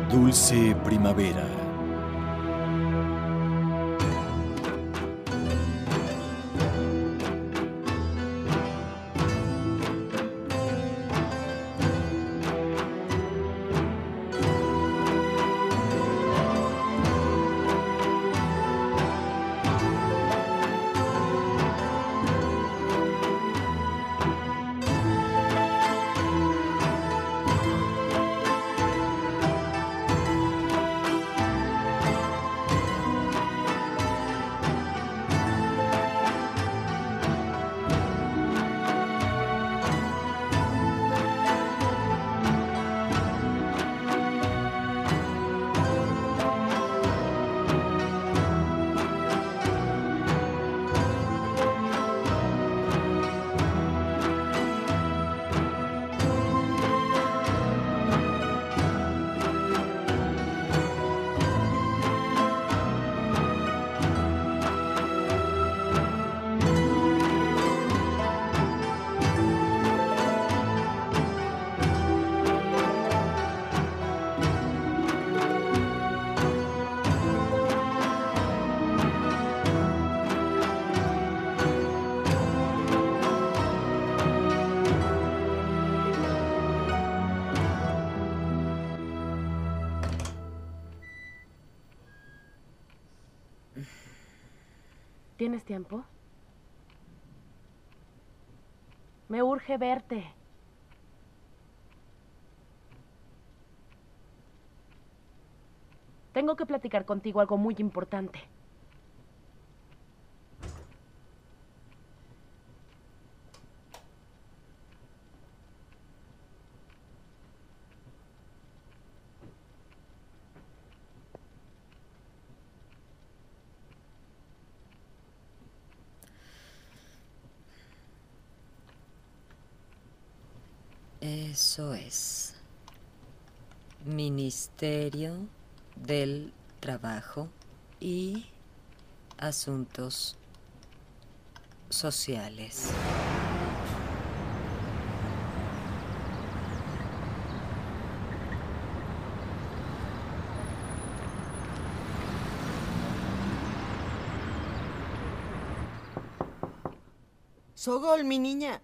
Dulce primavera. ¿Tienes tiempo? Me urge verte. Tengo que platicar contigo algo muy importante. Eso es. Ministerio del Trabajo y Asuntos Sociales. Sogol, mi niña.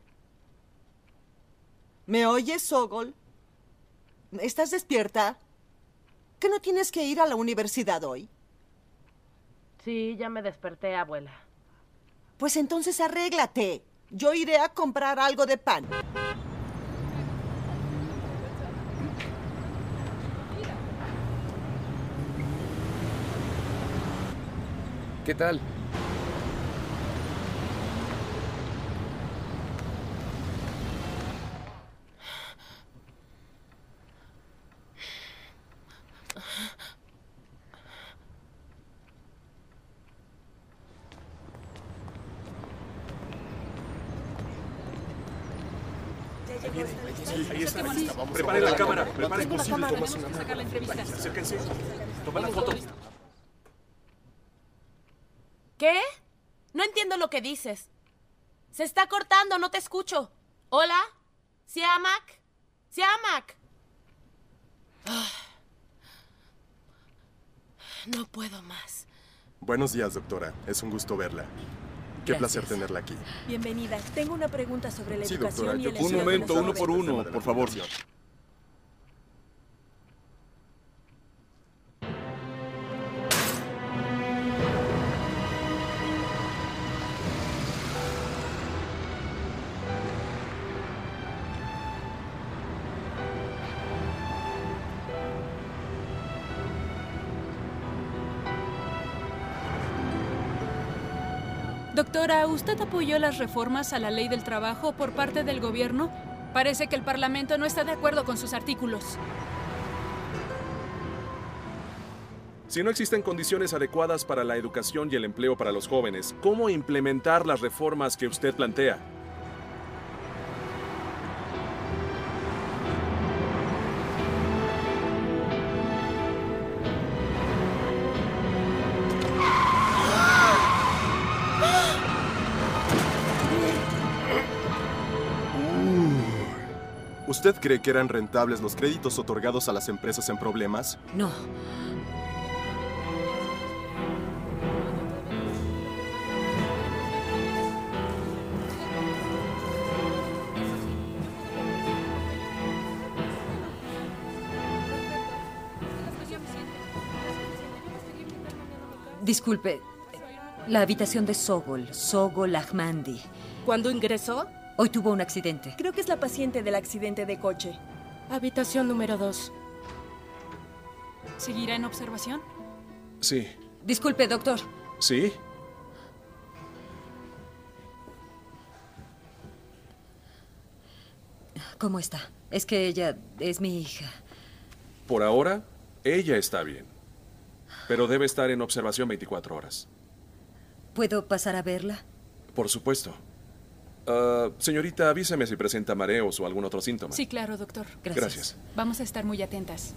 ¿Me oyes, Sogol? ¿Estás despierta? ¿Que no tienes que ir a la universidad hoy? Sí, ya me desperté, abuela. Pues entonces arréglate. Yo iré a comprar algo de pan. ¿Qué tal? Ahí está. Prepare la cámara. Prepare posible. Tomas una sacar la entrevista. Acérquense. Toma la foto. ¿Qué? No entiendo lo que dices. Se está cortando, no te escucho. ¿Hola? ¿Siamak? ¿Siamak? No puedo más. Buenos días, doctora. Es un gusto verla. Qué placer tenerla aquí. Bienvenida. Tengo una pregunta sobre la educación doctora, y el un momento, uno por uno, por favor. Doctora, ¿usted apoyó las reformas a la ley del trabajo por parte del gobierno? Parece que el Parlamento no está de acuerdo con sus artículos. Si no existen condiciones adecuadas para la educación y el empleo para los jóvenes, ¿cómo implementar las reformas que usted plantea? ¿Usted cree que eran rentables los créditos otorgados a las empresas en problemas? No. Disculpe, la habitación de Sogol Ahmandi. ¿Cuándo ingresó? Hoy tuvo un accidente. Creo que es la paciente del accidente de coche. Habitación número 2. ¿Seguirá en observación? Sí. Disculpe, doctor. ¿Sí? ¿Cómo está? Es que ella es mi hija. Por ahora, ella está bien. Pero debe estar en observación 24 horas. ¿Puedo pasar a verla? Por supuesto. Señorita, avíseme si presenta mareos o algún otro síntoma. Sí, claro, doctor. Gracias. Vamos a estar muy atentas.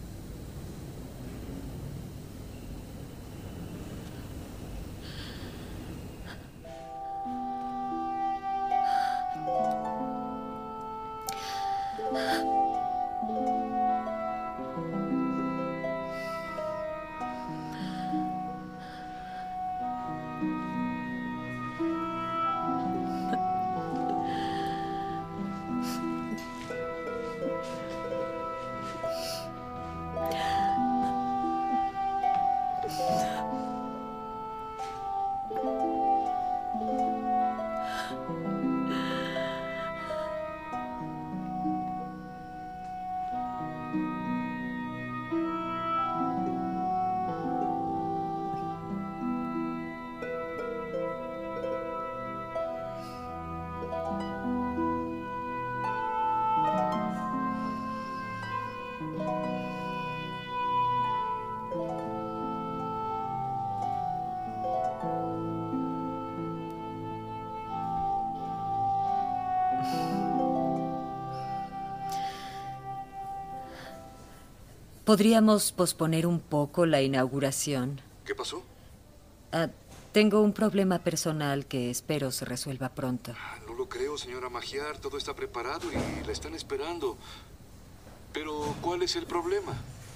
¿Podríamos posponer un poco la inauguración? ¿Qué pasó? Tengo un problema personal que espero se resuelva pronto. No lo creo, señora Magiar. Todo está preparado y la están esperando. Pero, ¿cuál es el problema?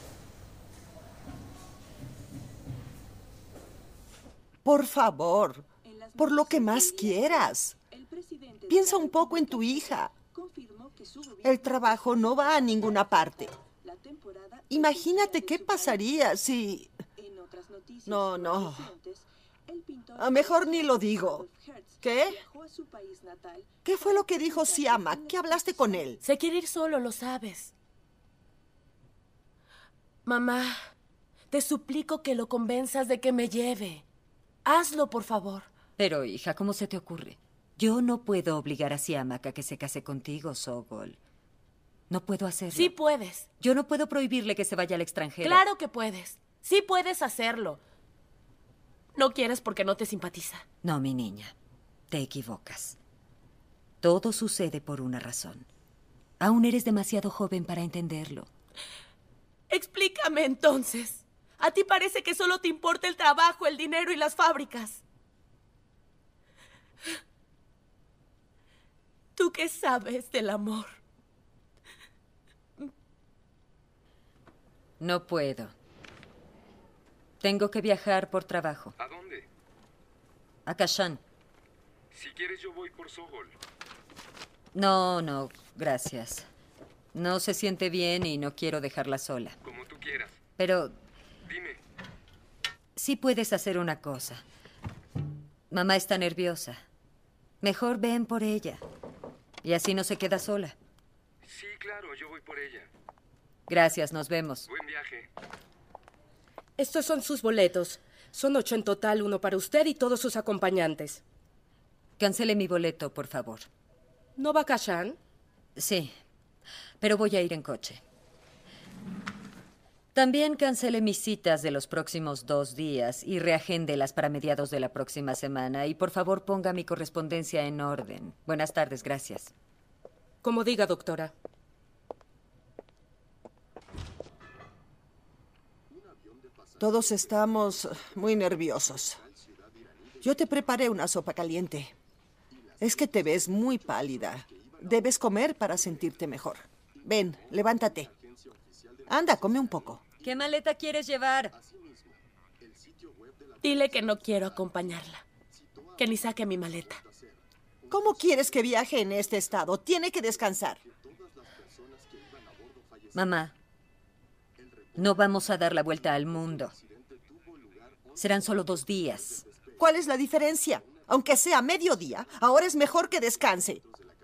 Por favor, por lo que más quieras. Piensa un poco en tu hija. El trabajo no va a ninguna parte. Imagínate qué pasaría si... No. Mejor ni lo digo. ¿Qué? ¿Qué fue lo que dijo Siamak? ¿Qué hablaste con él? Se quiere ir solo, lo sabes. Mamá, te suplico que lo convenzas de que me lleve. Hazlo, por favor. Pero, hija, ¿cómo se te ocurre? Yo no puedo obligar a Siamak a que se case contigo, Sogol. No puedo hacerlo. Sí puedes. Yo no puedo prohibirle que se vaya al extranjero. Claro que puedes. Sí puedes hacerlo. No quieres porque no te simpatiza. No, mi niña. Te equivocas. Todo sucede por una razón. Aún eres demasiado joven para entenderlo. Explícame entonces. ¿A ti parece que solo te importa el trabajo, el dinero y las fábricas? ¿Tú qué sabes del amor? No puedo. Tengo que viajar por trabajo. ¿A dónde? A Kashan. Si quieres, yo voy por Sogol. No, gracias. No se siente bien y no quiero dejarla sola. Como tú quieras. Pero... Dime. Sí puedes hacer una cosa. Mamá está nerviosa. Mejor ven por ella. Y así no se queda sola. Sí, claro, yo voy por ella. Gracias, nos vemos. Buen viaje. Estos son sus boletos. Son 8 en total, uno para usted y todos sus acompañantes. Cancele mi boleto, por favor. ¿No va a Kashan? Sí, pero voy a ir en coche. También cancele mis citas de los próximos 2 días y reagéndelas para mediados de la próxima semana. Y por favor ponga mi correspondencia en orden. Buenas tardes, gracias. Como diga, doctora. Todos estamos muy nerviosos. Yo te preparé una sopa caliente. Es que te ves muy pálida. Debes comer para sentirte mejor. Ven, levántate. Anda, come un poco. ¿Qué maleta quieres llevar? Dile que no quiero acompañarla. Que ni saque mi maleta. ¿Cómo quieres que viaje en este estado? Tiene que descansar. Mamá, no vamos a dar la vuelta al mundo. Serán solo 2 días. ¿Cuál es la diferencia? Aunque sea mediodía, ahora es mejor que descanse.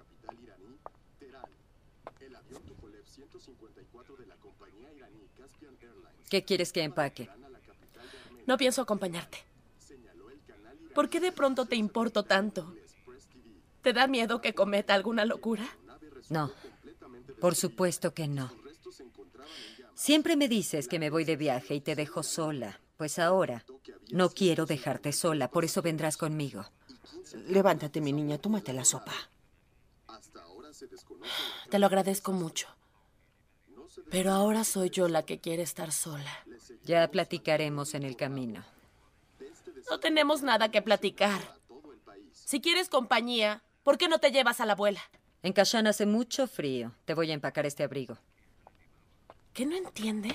¿Qué quieres que empaque? No pienso acompañarte. ¿Por qué de pronto te importo tanto? ¿Te da miedo que cometa alguna locura? No, por supuesto que no. Siempre me dices que me voy de viaje y te dejo sola. Pues ahora no quiero dejarte sola, por eso vendrás conmigo. Levántate, mi niña, tómate la sopa. Te lo agradezco mucho. Pero ahora soy yo la que quiere estar sola. Ya platicaremos en el camino. No tenemos nada que platicar. Si quieres compañía, ¿por qué no te llevas a la abuela? En Kashan hace mucho frío. Te voy a empacar este abrigo. ¿Qué no entiende?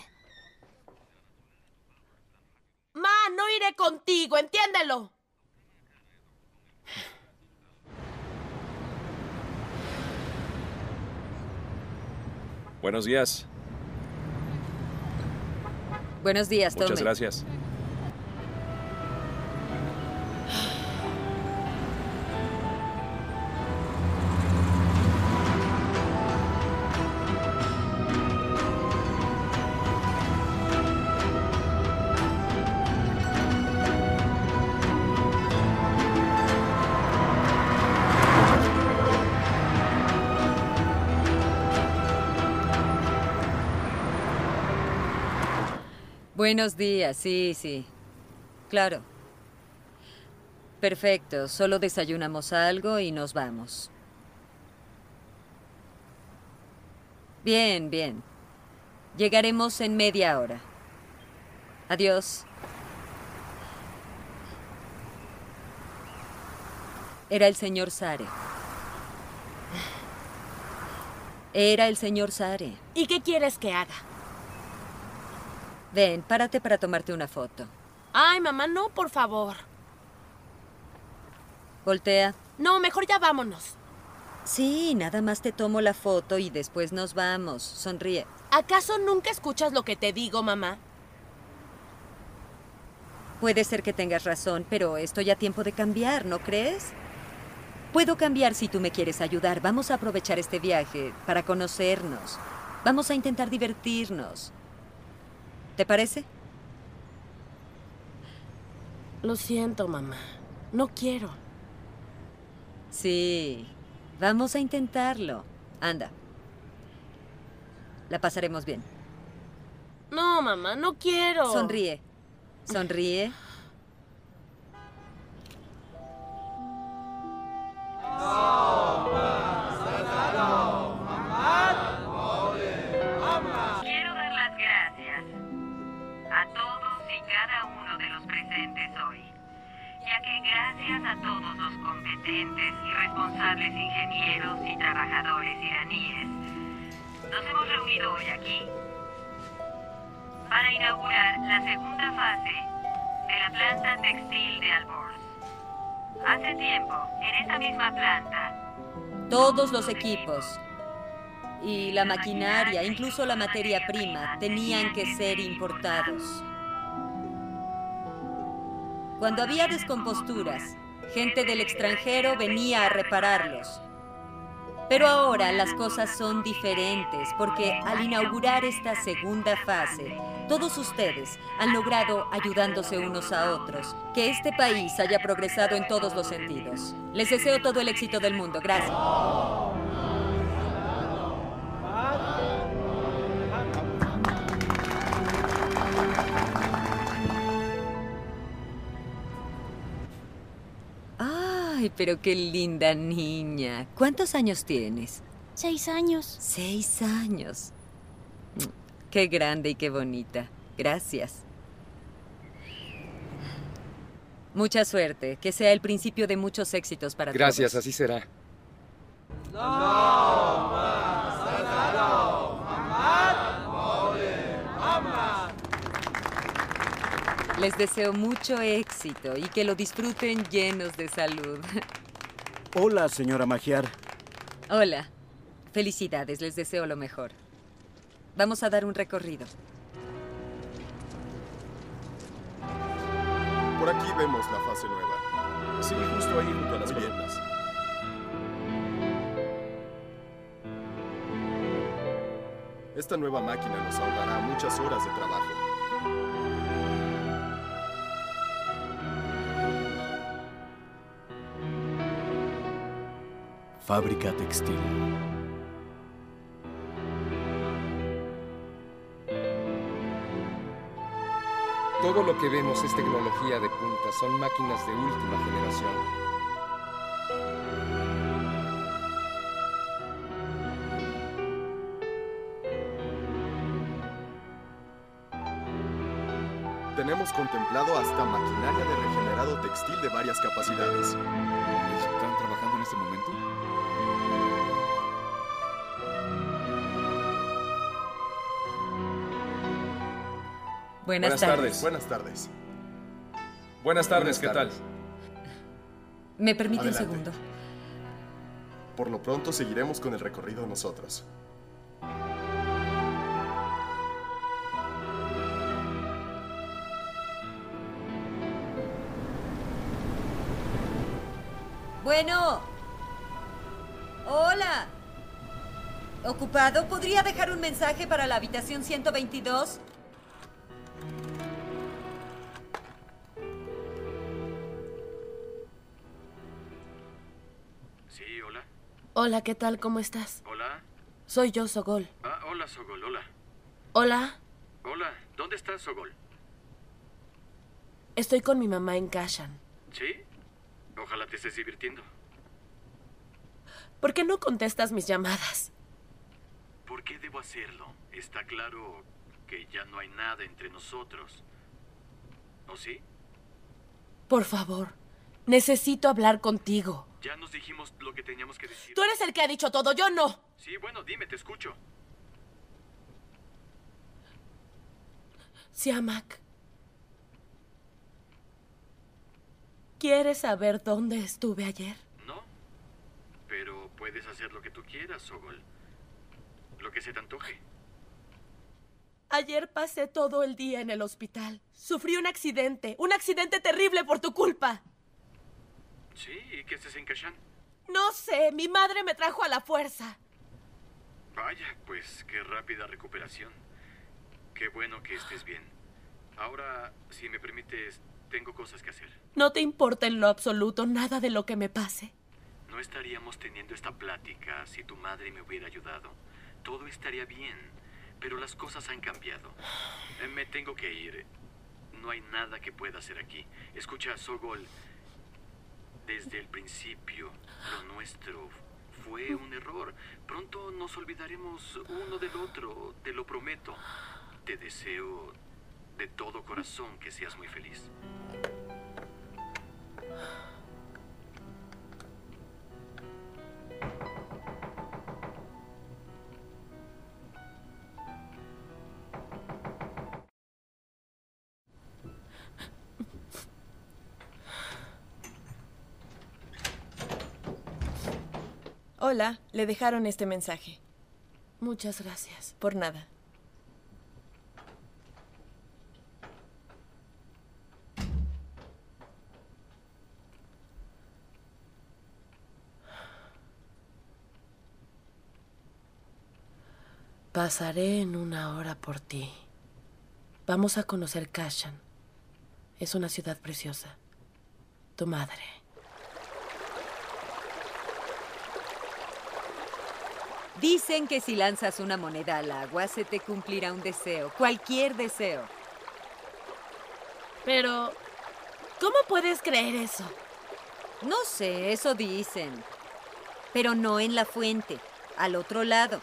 Ma, no iré contigo, entiéndelo. Buenos días. Buenos días, Tome. Muchas gracias. Buenos días, sí. Claro. Perfecto, solo desayunamos algo y nos vamos. Bien. Llegaremos en media hora. Adiós. Era el señor Sare. ¿Y qué quieres que haga? Ven, párate para tomarte una foto. Ay, mamá, no, por favor. Voltea. No, mejor ya vámonos. Sí, nada más te tomo la foto y después nos vamos. Sonríe. ¿Acaso nunca escuchas lo que te digo, mamá? Puede ser que tengas razón, pero estoy a tiempo de cambiar, ¿no crees? Puedo cambiar si tú me quieres ayudar. Vamos a aprovechar este viaje para conocernos. Vamos a intentar divertirnos. ¿Te parece? Lo siento, mamá. No quiero. Sí, vamos a intentarlo. Anda. La pasaremos bien. No, mamá, no quiero. Sonríe. Quiero dar las gracias a todos y cada uno de los presentes hoy, ya que gracias a todos los competentes y responsables ingenieros y trabajadores iraníes, nos hemos reunido hoy aquí para inaugurar la segunda fase de la planta textil de Alborz. Hace tiempo, en esta misma planta, todos los equipos y la maquinaria, incluso la materia prima, tenían que ser importados. Cuando había descomposturas, gente del extranjero venía a repararlos. Pero ahora las cosas son diferentes porque al inaugurar esta segunda fase, todos ustedes han logrado, ayudándose unos a otros, que este país haya progresado en todos los sentidos. Les deseo todo el éxito del mundo. Gracias. Ay, pero qué linda niña. ¿Cuántos años tienes? 6 años. 6 años. Qué grande y qué bonita. Gracias. Mucha suerte. Que sea el principio de muchos éxitos para todos. Gracias, así será. Les deseo mucho éxito y que lo disfruten llenos de salud. Hola, señora Magyar. Hola. Felicidades, les deseo lo mejor. Vamos a dar un recorrido. Por aquí vemos la fase nueva. Sí, justo ahí junto a las columnas. Esta nueva máquina nos ahorrará muchas horas de trabajo. Fábrica textil. Todo lo que vemos es tecnología de punta, son máquinas de última generación. Tenemos contemplado hasta maquinaria de regenerado textil de varias capacidades. ¿Están trabajando en este momento? Buenas tardes. Buenas tardes. Buenas tardes, ¿qué tal? ¿Me permite Adelante. un segundo? Por lo pronto seguiremos con el recorrido nosotros. Bueno. Hola. ¿Ocupado? ¿Podría dejar un mensaje para la habitación 122? Sí, hola. Hola, ¿qué tal? ¿Cómo estás? Hola. Soy yo, Sogol. Ah, hola, Sogol, hola. Hola, Hola, ¿dónde estás, Sogol? estoy con mi mamá en Kashan. ¿Sí? Ojalá te estés divirtiendo. ¿Por qué no contestas mis llamadas? ¿Por qué debo hacerlo? Está claro que ya no hay nada entre nosotros. ¿O sí? Por favor, necesito hablar contigo. Ya nos dijimos lo que teníamos que decir. Tú eres el que ha dicho todo, yo no. Sí, bueno, dime, te escucho. Siamak. ¿Quieres saber dónde estuve ayer? No, pero puedes hacer lo que tú quieras, Sogol. Lo que se te antoje. Ayer pasé todo el día en el hospital. Sufrí un accidente terrible por tu culpa. Sí, ¿y qué haces en Kashan? No sé, mi madre me trajo a la fuerza. Vaya, pues qué rápida recuperación. Qué bueno que estés bien. Ahora, si me permites, tengo cosas que hacer. No te importa en lo absoluto nada de lo que me pase. No estaríamos teniendo esta plática si tu madre me hubiera ayudado. Todo estaría bien, pero las cosas han cambiado. Me tengo que ir. No hay nada que pueda hacer aquí. Escucha, Sogol. Desde el principio, lo nuestro fue un error. Pronto nos olvidaremos uno del otro, te lo prometo. Te deseo de todo corazón que seas muy feliz. Hola, le dejaron este mensaje. Muchas gracias. Por nada. Pasaré en 1 hora por ti. Vamos a conocer Kashan. Es una ciudad preciosa. Tu madre. Dicen que si lanzas una moneda al agua, se te cumplirá un deseo. Cualquier deseo. Pero, ¿cómo puedes creer eso? No sé, eso dicen. Pero no en la fuente. Al otro lado.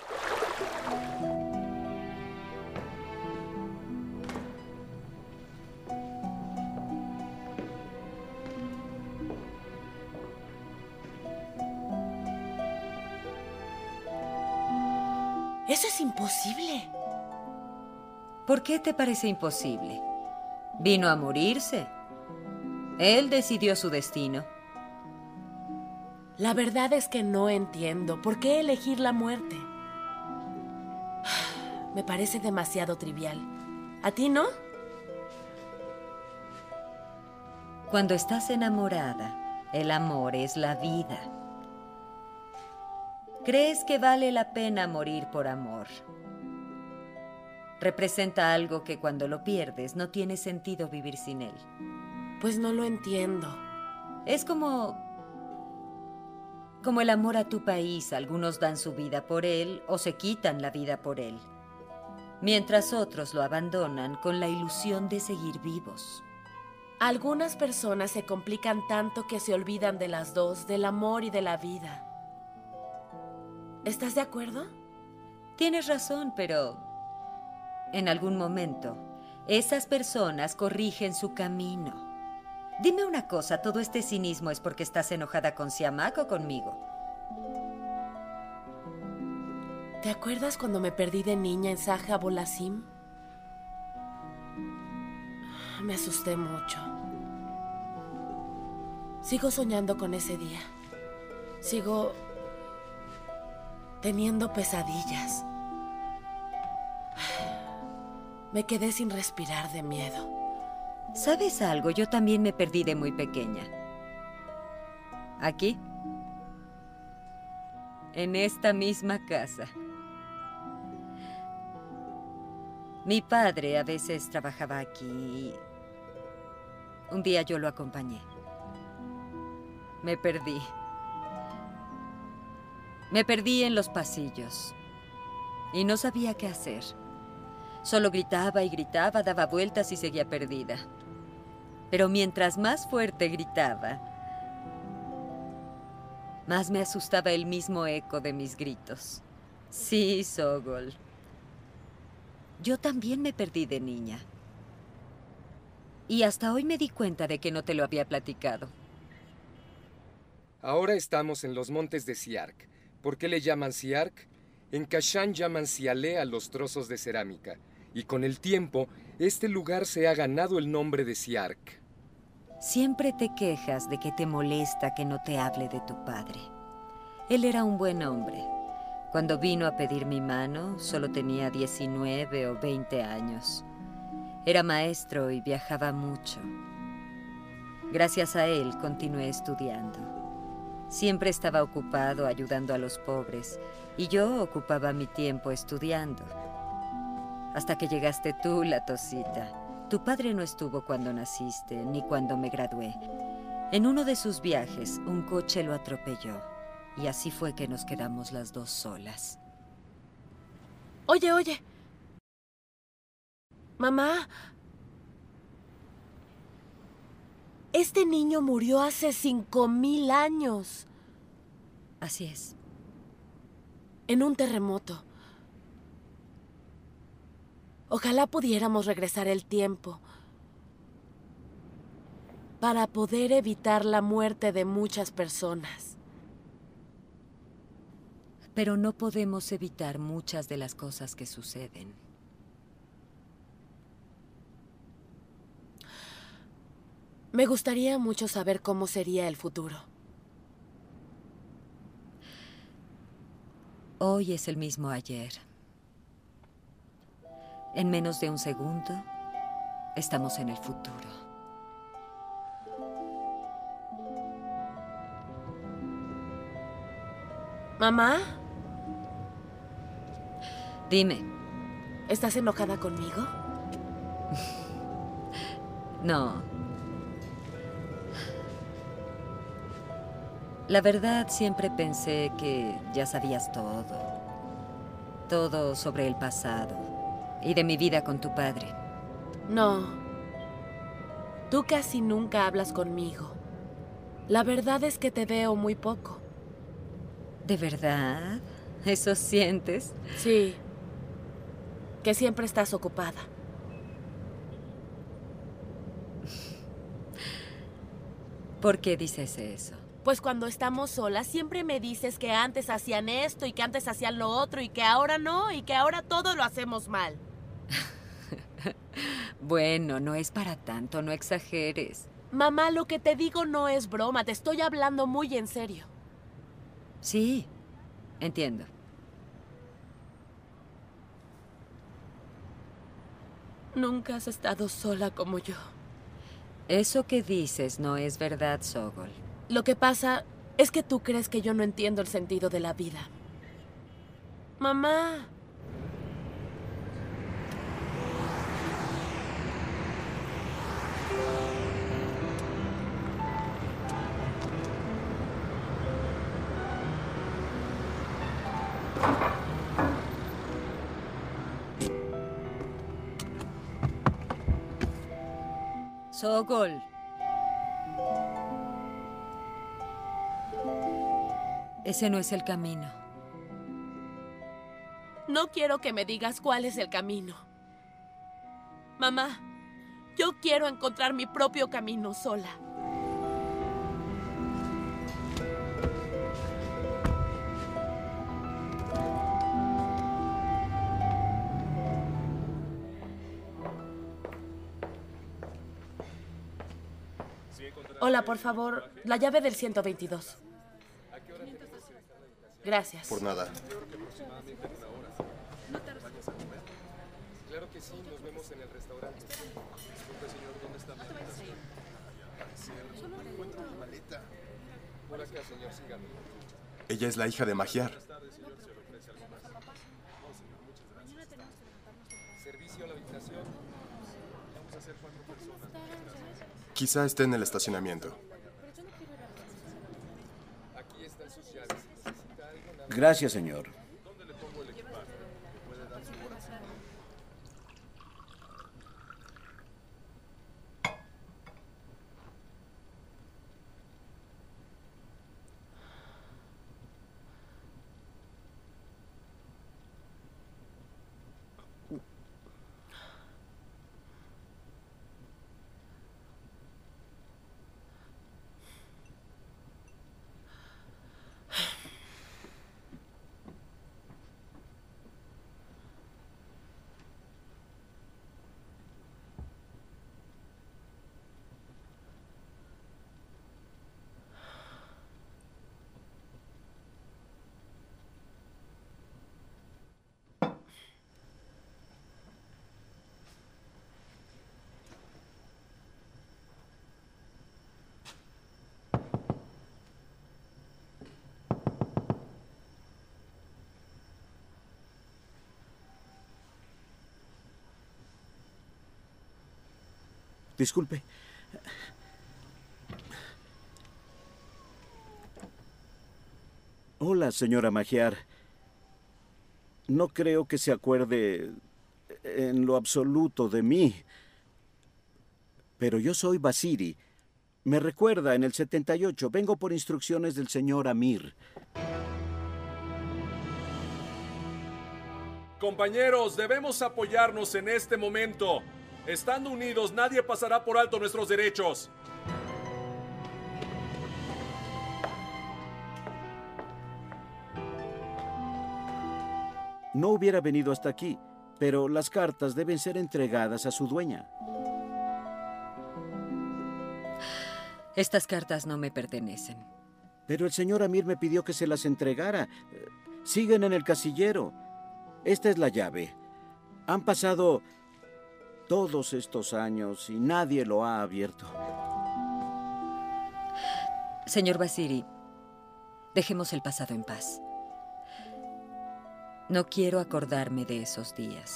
Eso es imposible. ¿Por qué te parece imposible? Vino a morirse. Él decidió su destino. La verdad es que no entiendo por qué elegir la muerte. Me parece demasiado trivial. ¿A ti no? Cuando estás enamorada, el amor es la vida. ¿Crees que vale la pena morir por amor? Representa algo que cuando lo pierdes no tiene sentido vivir sin él. Pues no lo entiendo. Es como el amor a tu país. Algunos dan su vida por él o se quitan la vida por él, mientras otros lo abandonan con la ilusión de seguir vivos. Algunas personas se complican tanto que se olvidan de las dos, del amor y de la vida. ¿Estás de acuerdo? Tienes razón, pero en algún momento esas personas corrigen su camino. Dime una cosa, ¿todo este cinismo es porque estás enojada con Siamak o conmigo? ¿Te acuerdas cuando me perdí de niña en Saja Bolasim? Me asusté mucho. Sigo soñando con ese día. Sigo teniendo pesadillas. Me quedé sin respirar de miedo. ¿Sabes algo? Yo también me perdí de muy pequeña. Aquí, en esta misma casa. Mi padre a veces trabajaba aquí y un día yo lo acompañé. Me perdí. Me perdí en los pasillos y no sabía qué hacer. Solo gritaba y gritaba, daba vueltas y seguía perdida. Pero mientras más fuerte gritaba, más me asustaba el mismo eco de mis gritos. Sí, Sogol. Yo también me perdí de niña. Y hasta hoy me di cuenta de que no te lo había platicado. Ahora estamos en los montes de Siark. ¿Por qué le llaman Siark? En Kashan llaman Sialé a los trozos de cerámica. Y con el tiempo, este lugar se ha ganado el nombre de Siark. Siempre te quejas de que te molesta que no te hable de tu padre. Él era un buen hombre. Cuando vino a pedir mi mano, solo tenía 19 o 20 años. Era maestro y viajaba mucho. Gracias a él continué estudiando. Siempre estaba ocupado ayudando a los pobres y yo ocupaba mi tiempo estudiando. Hasta que llegaste tú, Latosita. Tu padre no estuvo cuando naciste ni cuando me gradué. En uno de sus viajes, un coche lo atropelló. Y así fue que nos quedamos las dos solas. Oye. Mamá. Este niño murió hace 5000 años. Así es. En un terremoto. Ojalá pudiéramos regresar el tiempo para poder evitar la muerte de muchas personas. Pero no podemos evitar muchas de las cosas que suceden. Me gustaría mucho saber cómo sería el futuro. Hoy es el mismo ayer. En menos de un segundo, estamos en el futuro. ¿Mamá? Dime. ¿Estás enojada conmigo? No. La verdad, siempre pensé que ya sabías todo. Todo sobre el pasado y de mi vida con tu padre. No. Tú casi nunca hablas conmigo. La verdad es que te veo muy poco. ¿De verdad? ¿Eso sientes? Sí. Que siempre estás ocupada. ¿Por qué dices eso? Pues cuando estamos solas siempre me dices que antes hacían esto y que antes hacían lo otro y que ahora no y que ahora todo lo hacemos mal. Bueno, no es para tanto, no exageres. Mamá, lo que te digo no es broma, te estoy hablando muy en serio. Sí, entiendo. Nunca has estado sola como yo. Eso que dices no es verdad, Sogol. Lo que pasa es que tú crees que yo no entiendo el sentido de la vida. Mamá. Sogol. Ese no es el camino. No quiero que me digas cuál es el camino. Mamá, yo quiero encontrar mi propio camino sola. Hola, por favor, la llave del 122. Gracias. Por nada. Claro que sí, nos vemos en el restaurante. Disculpe, señor, ¿dónde está mi maleta? Por acá, señor, sígame. Ella es la hija de Magyar. Servicio a la habitación. Vamos a hacer 4 personas. Quizá esté en el estacionamiento. Aquí están sus llaves. ¿Necesita algo? Gracias, señor. ¿Dónde le pongo el equipaje? ¿Me puede dar su hora? Disculpe. Hola, señora Magyar. No creo que se acuerde en lo absoluto de mí. Pero yo soy Vasiri. Me recuerda en el 78. Vengo por instrucciones del señor Amir. Compañeros, debemos apoyarnos en este momento. Estando unidos, nadie pasará por alto nuestros derechos. No hubiera venido hasta aquí, pero las cartas deben ser entregadas a su dueña. Estas cartas no me pertenecen. Pero el señor Amir me pidió que se las entregara. Siguen en el casillero. Esta es la llave. Han pasado todos estos años y nadie lo ha abierto. Señor Vasiri, dejemos el pasado en paz. No quiero acordarme de esos días.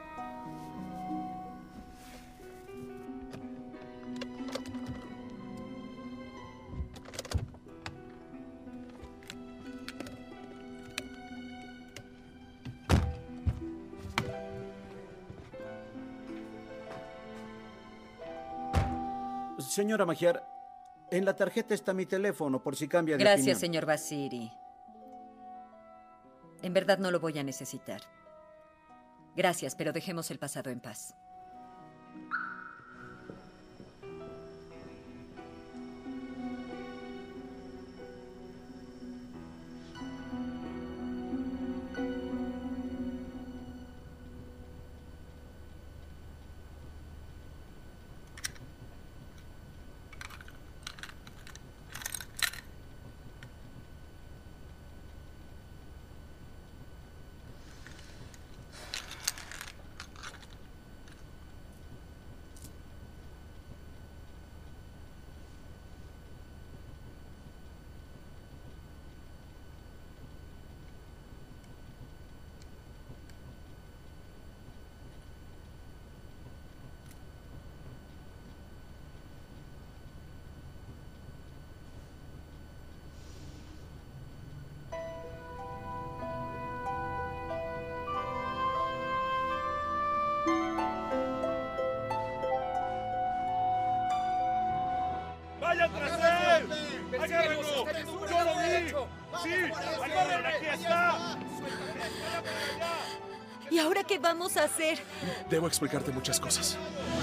Señora Magyar, en la tarjeta está mi teléfono por si cambia de opinión. Gracias, señor Vasiri. En verdad no lo voy a necesitar. Gracias, pero dejemos el pasado en paz. tras él! ¡Agárrenlo! ¡Yo lo vi! ¡Sí! ¡Agárrenlo! ¡Aquí está! ¿Y ahora qué vamos a hacer? Debo explicarte muchas cosas.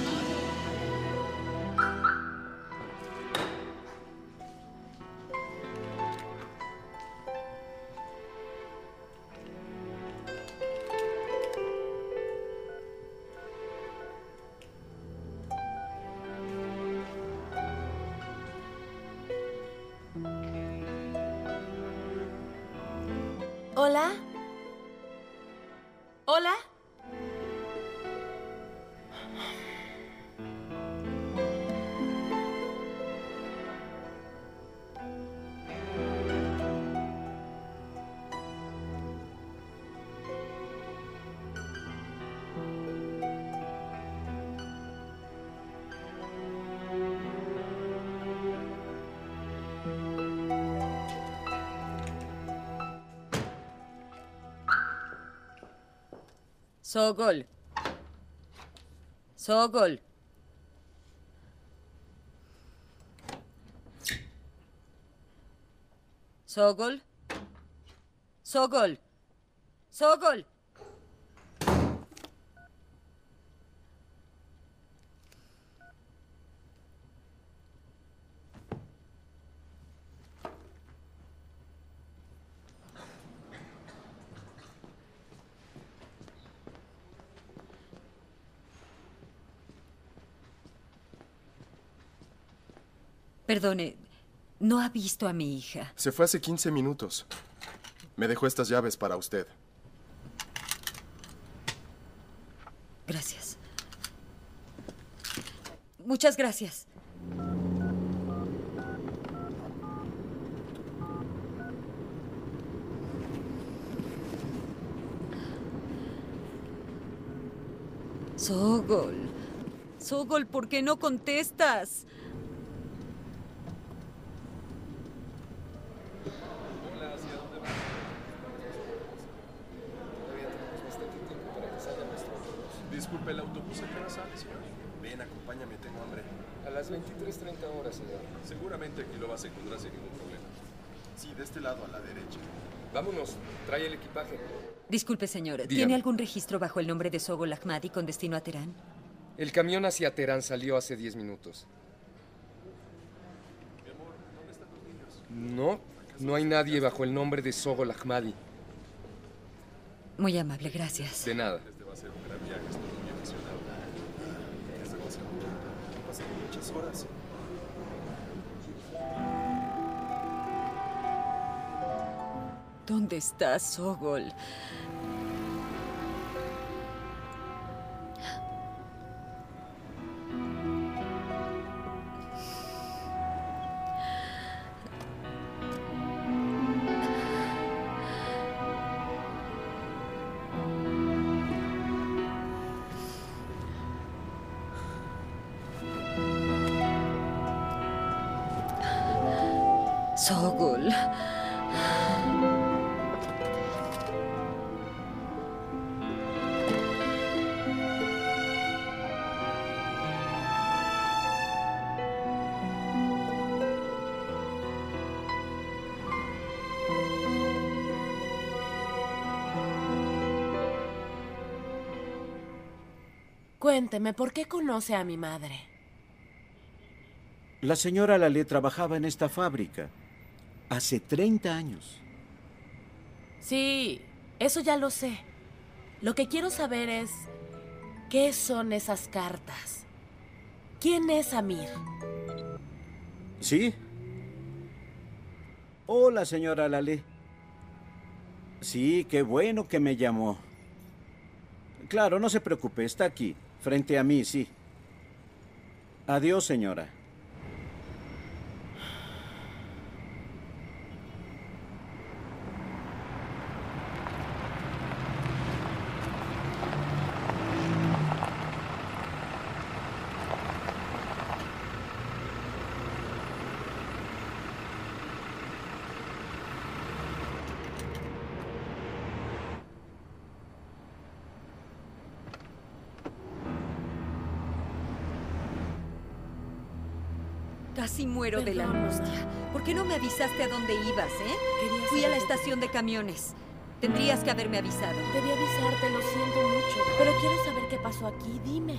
¿Hola? ¿Hola? Sogol. Sogol. Sogol. Sogol. Sogol. Perdone, ¿no ha visto a mi hija? Se fue hace 15 minutos. Me dejó estas llaves para usted. Gracias. Muchas gracias. Sogol. Sogol, ¿por qué no contestas? Disculpe, ¿el autobús a qué hora sale, señor? Ven, acompáñame, tengo hambre. A las 23:30 horas, señor. Seguramente aquí lo vas a encontrar sin ningún problema. Sí, de este lado, a la derecha. Vámonos, trae el equipaje. Disculpe, señor. Dígame. ¿Tiene algún registro bajo el nombre de Sogol Ahmadi con destino a Teherán? El camión hacia Teherán salió hace 10 minutos. Mi amor, ¿dónde están tus niños? No, no hay nadie bajo el nombre de Sogol Ahmadi. Muy amable, gracias. De nada. Este va a ser un gran viaje, estoy muy emocionado. Este va a ser un gran viaje. Han pasado muchas horas. ¿Dónde está Sogol? Sogol. Cuénteme, ¿por qué conoce a mi madre? La señora Lalé trabajaba en esta fábrica hace 30 años. Sí, eso ya lo sé. Lo que quiero saber es, ¿qué son esas cartas? ¿Quién es Amir? ¿Sí? Hola, señora Lalé. Sí, qué bueno que me llamó. Claro, no se preocupe, está aquí, frente a mí, sí. Adiós, señora. Casi muero de la Perdón. angustia. ¿Por qué no me avisaste a dónde ibas, Quería Fui a la saber de ti. estación de camiones. Tendrías que haberme avisado. Debí avisarte, lo siento mucho. Pero quiero saber qué pasó aquí. Dime.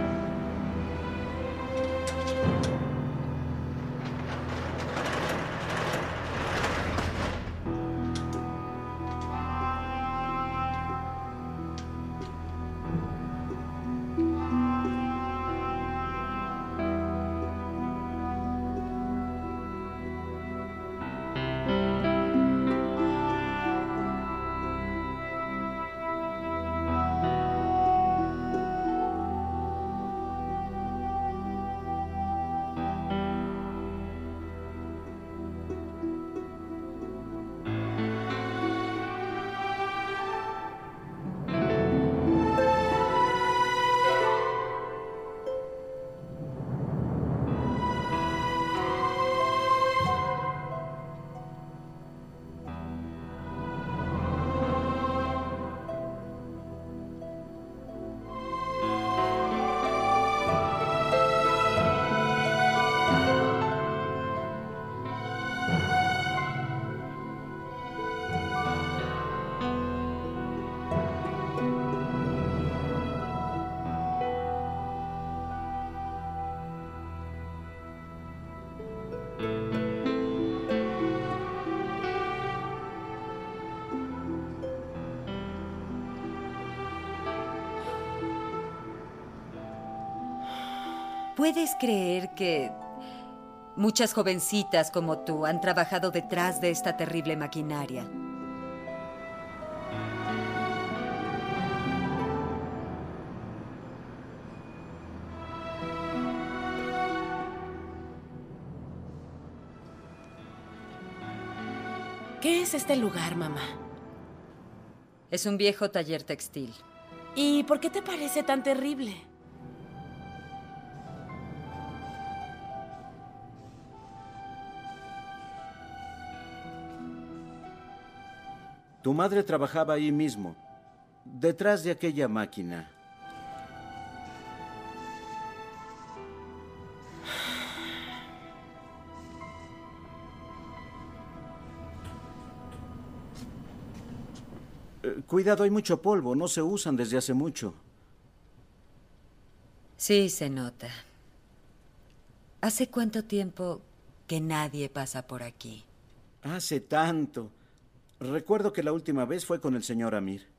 ¿Puedes creer que muchas jovencitas como tú han trabajado detrás de esta terrible maquinaria? ¿Qué es este lugar, mamá? Es un viejo taller textil. ¿Y por qué te parece tan terrible? Tu madre trabajaba ahí mismo, detrás de aquella máquina. Cuidado, hay mucho polvo, no se usan desde hace mucho. Sí, se nota. ¿Hace cuánto tiempo que nadie pasa por aquí? Hace tanto. Recuerdo que la última vez fue con el señor Amir.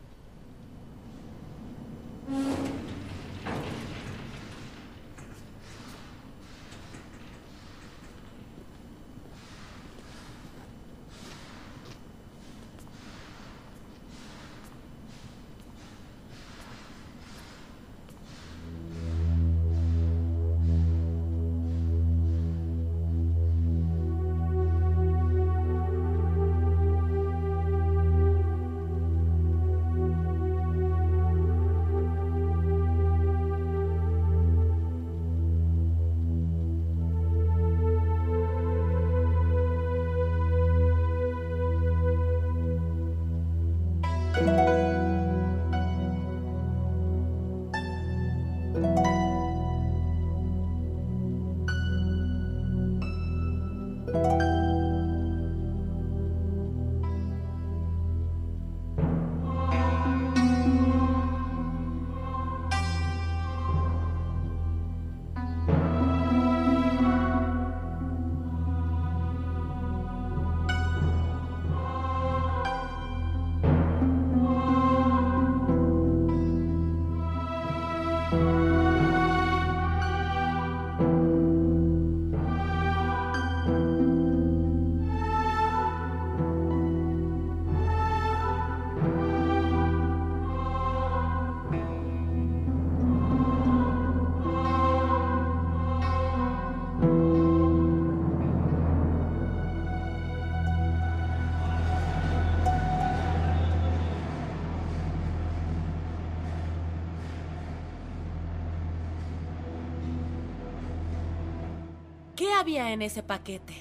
¿Qué había en ese paquete?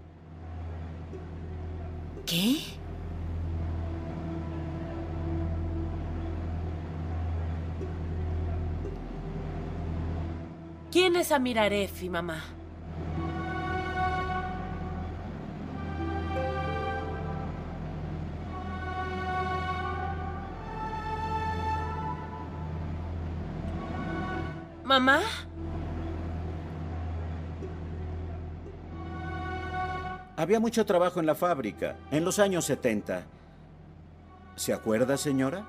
¿Qué? ¿Quién es Amir Arefi, mamá? ¿Mamá? Había mucho trabajo en la fábrica, en los años 70. ¿Se acuerda, señora?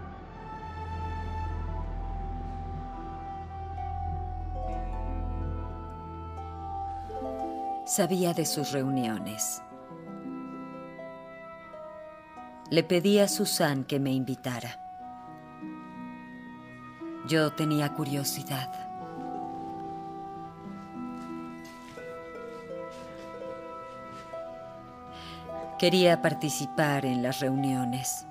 Sabía de sus reuniones. Le pedí a Susan que me invitara. Yo tenía curiosidad. Quería participar en las reuniones.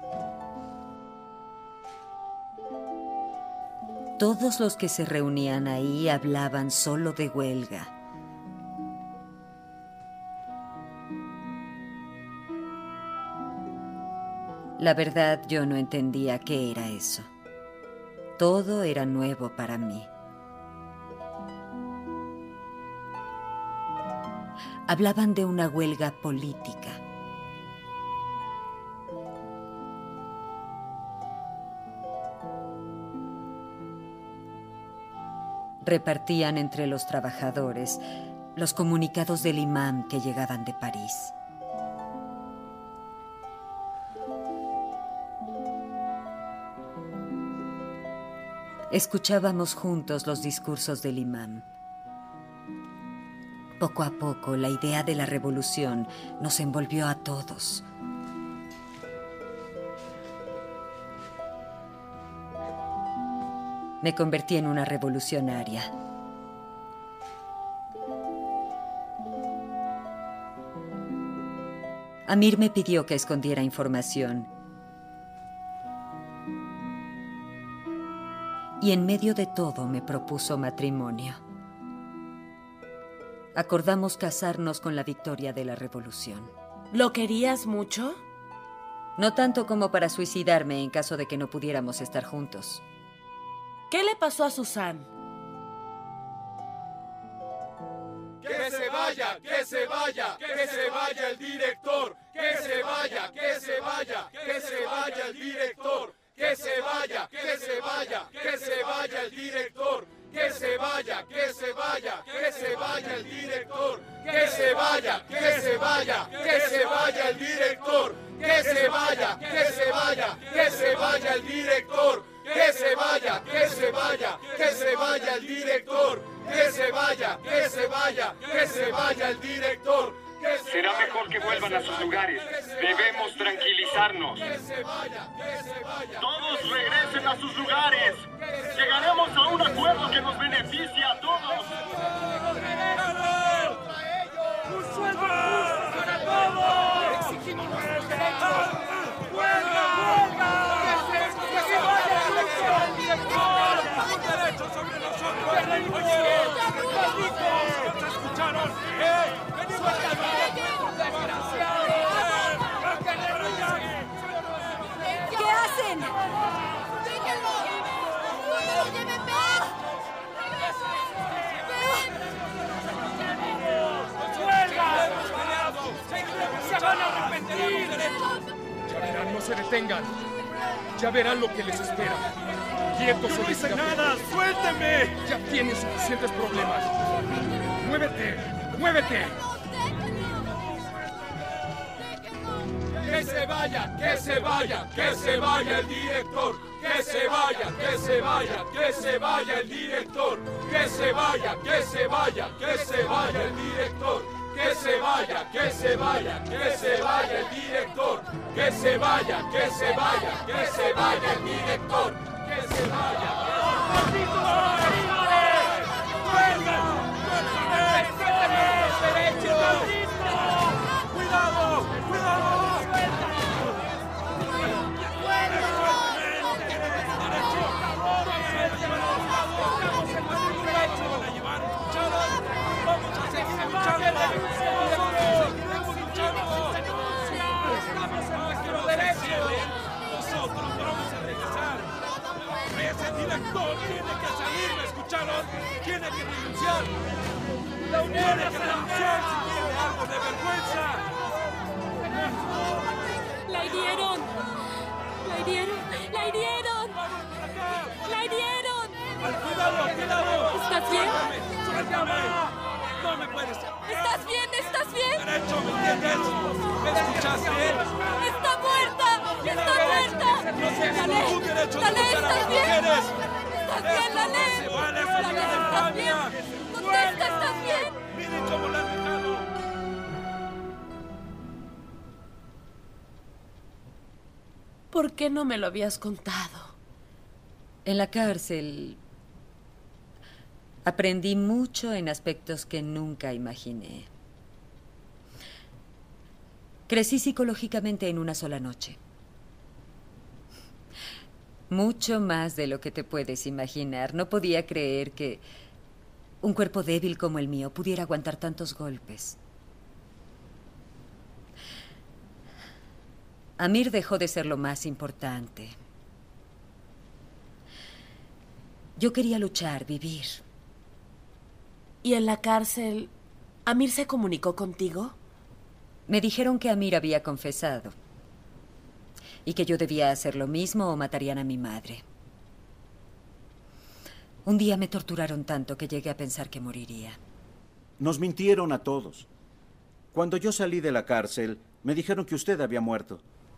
Todos los que se reunían ahí hablaban solo de huelga. La verdad, yo no entendía qué era eso. Todo era nuevo para mí. Hablaban de una huelga política. Repartían entre los trabajadores los comunicados del imán que llegaban de París. Escuchábamos juntos los discursos del imán. Poco a poco, la idea de la revolución nos envolvió a todos. Me convertí en una revolucionaria. Amir me pidió que escondiera información. Y en medio de todo me propuso matrimonio. Acordamos casarnos con la victoria de la revolución. ¿Lo querías mucho? No tanto como para suicidarme en caso de que no pudiéramos estar juntos. ¿Qué le pasó a Susan? ¡Que se vaya! ¡Que se vaya! ¡Que se vaya el director! ¡Que se vaya! ¡Que se vaya! ¡Que se vaya el director! ¡Que se vaya! ¡Que se vaya! ¡Que se vaya el director! ¡Que se vaya! ¡Que se vaya! ¡Que se vaya el director! ¡Que se vaya! ¡Que se vaya! ¡Que se vaya el director! ¡Que se vaya! ¡Que se vaya! ¡Que se vaya el director! ¡Que se vaya! ¡Que se vaya! ¡Que se vaya el director! ¡Que se vaya! ¡Que se vaya! ¡Que se vaya el director! Será mejor que vuelvan a sus lugares. Debemos tranquilizarnos. Todos regresen a sus lugares. Llegaremos a un acuerdo que nos beneficie a todos. ¡Un sueldo justo para todos! ¡Exigimos nuestros derechos! ¡Huelga! ¡Que se vaya el director! ¡Un derecho sobre nosotros! ¡Oye! ¡Malditos! ¿Se escucharon? ¡Venimos a ¿Qué hacen? ¡Déjenlo! ¡Llévenme! ¡Huelga! ¡Se van a arrepentir! Ya verán, no se detengan. Ya verán lo que les espera. Quietos, ¡No hice nada! ¡Suélteme! Ya tienen suficientes problemas. ¡Muévete! ¡Muévete! ¡Que se vaya! ¡Que se vaya! ¡Que se vaya el director! ¡Que se vaya! ¡Que se vaya! ¡Que se vaya el director! ¡Que se vaya! ¡Que se vaya! ¡Que se vaya el director! ¡Que se vaya! ¡Que se vaya! ¡Que se vaya el director! ¡Que se vaya! ¡Que se vaya! ¡Que se vaya el director! ¡Que se vaya! ¡Malditos traidores! ¡Huelga! ¡Respeten nuestros derechos! ¡Cuidado! ¡Cuidado! Nosotros vamos a regresar. Ese director tiene que salir, ¿me escucharon? ¿Estás bien? ¿Estás bien? Derecho, ¿me entiendes? ¿Me escuchaste? ¡Está muerta! ¡Está muerta! No tienes Lalé, ningún derecho de Lalé, tocar a las ¿estás bien? mujeres. ¿Estás bien, Lalé? Se vale, eso es Lalé, una ¿estás bien? infamia. Contesta, ¿estás bien? Miren cómo la han dejado. ¿Por qué no me lo habías contado? En la cárcel aprendí mucho en aspectos que nunca imaginé. Crecí psicológicamente en una sola noche. Mucho más de lo que te puedes imaginar. No podía creer que un cuerpo débil como el mío pudiera aguantar tantos golpes. Amir dejó de ser lo más importante. Yo quería luchar, vivir. ¿Y en la cárcel, Amir se comunicó contigo? Me dijeron que Amir había confesado y que yo debía hacer lo mismo o matarían a mi madre. Un día me torturaron tanto que llegué a pensar que moriría. Nos mintieron a todos. Cuando yo salí de la cárcel, me dijeron que usted había muerto.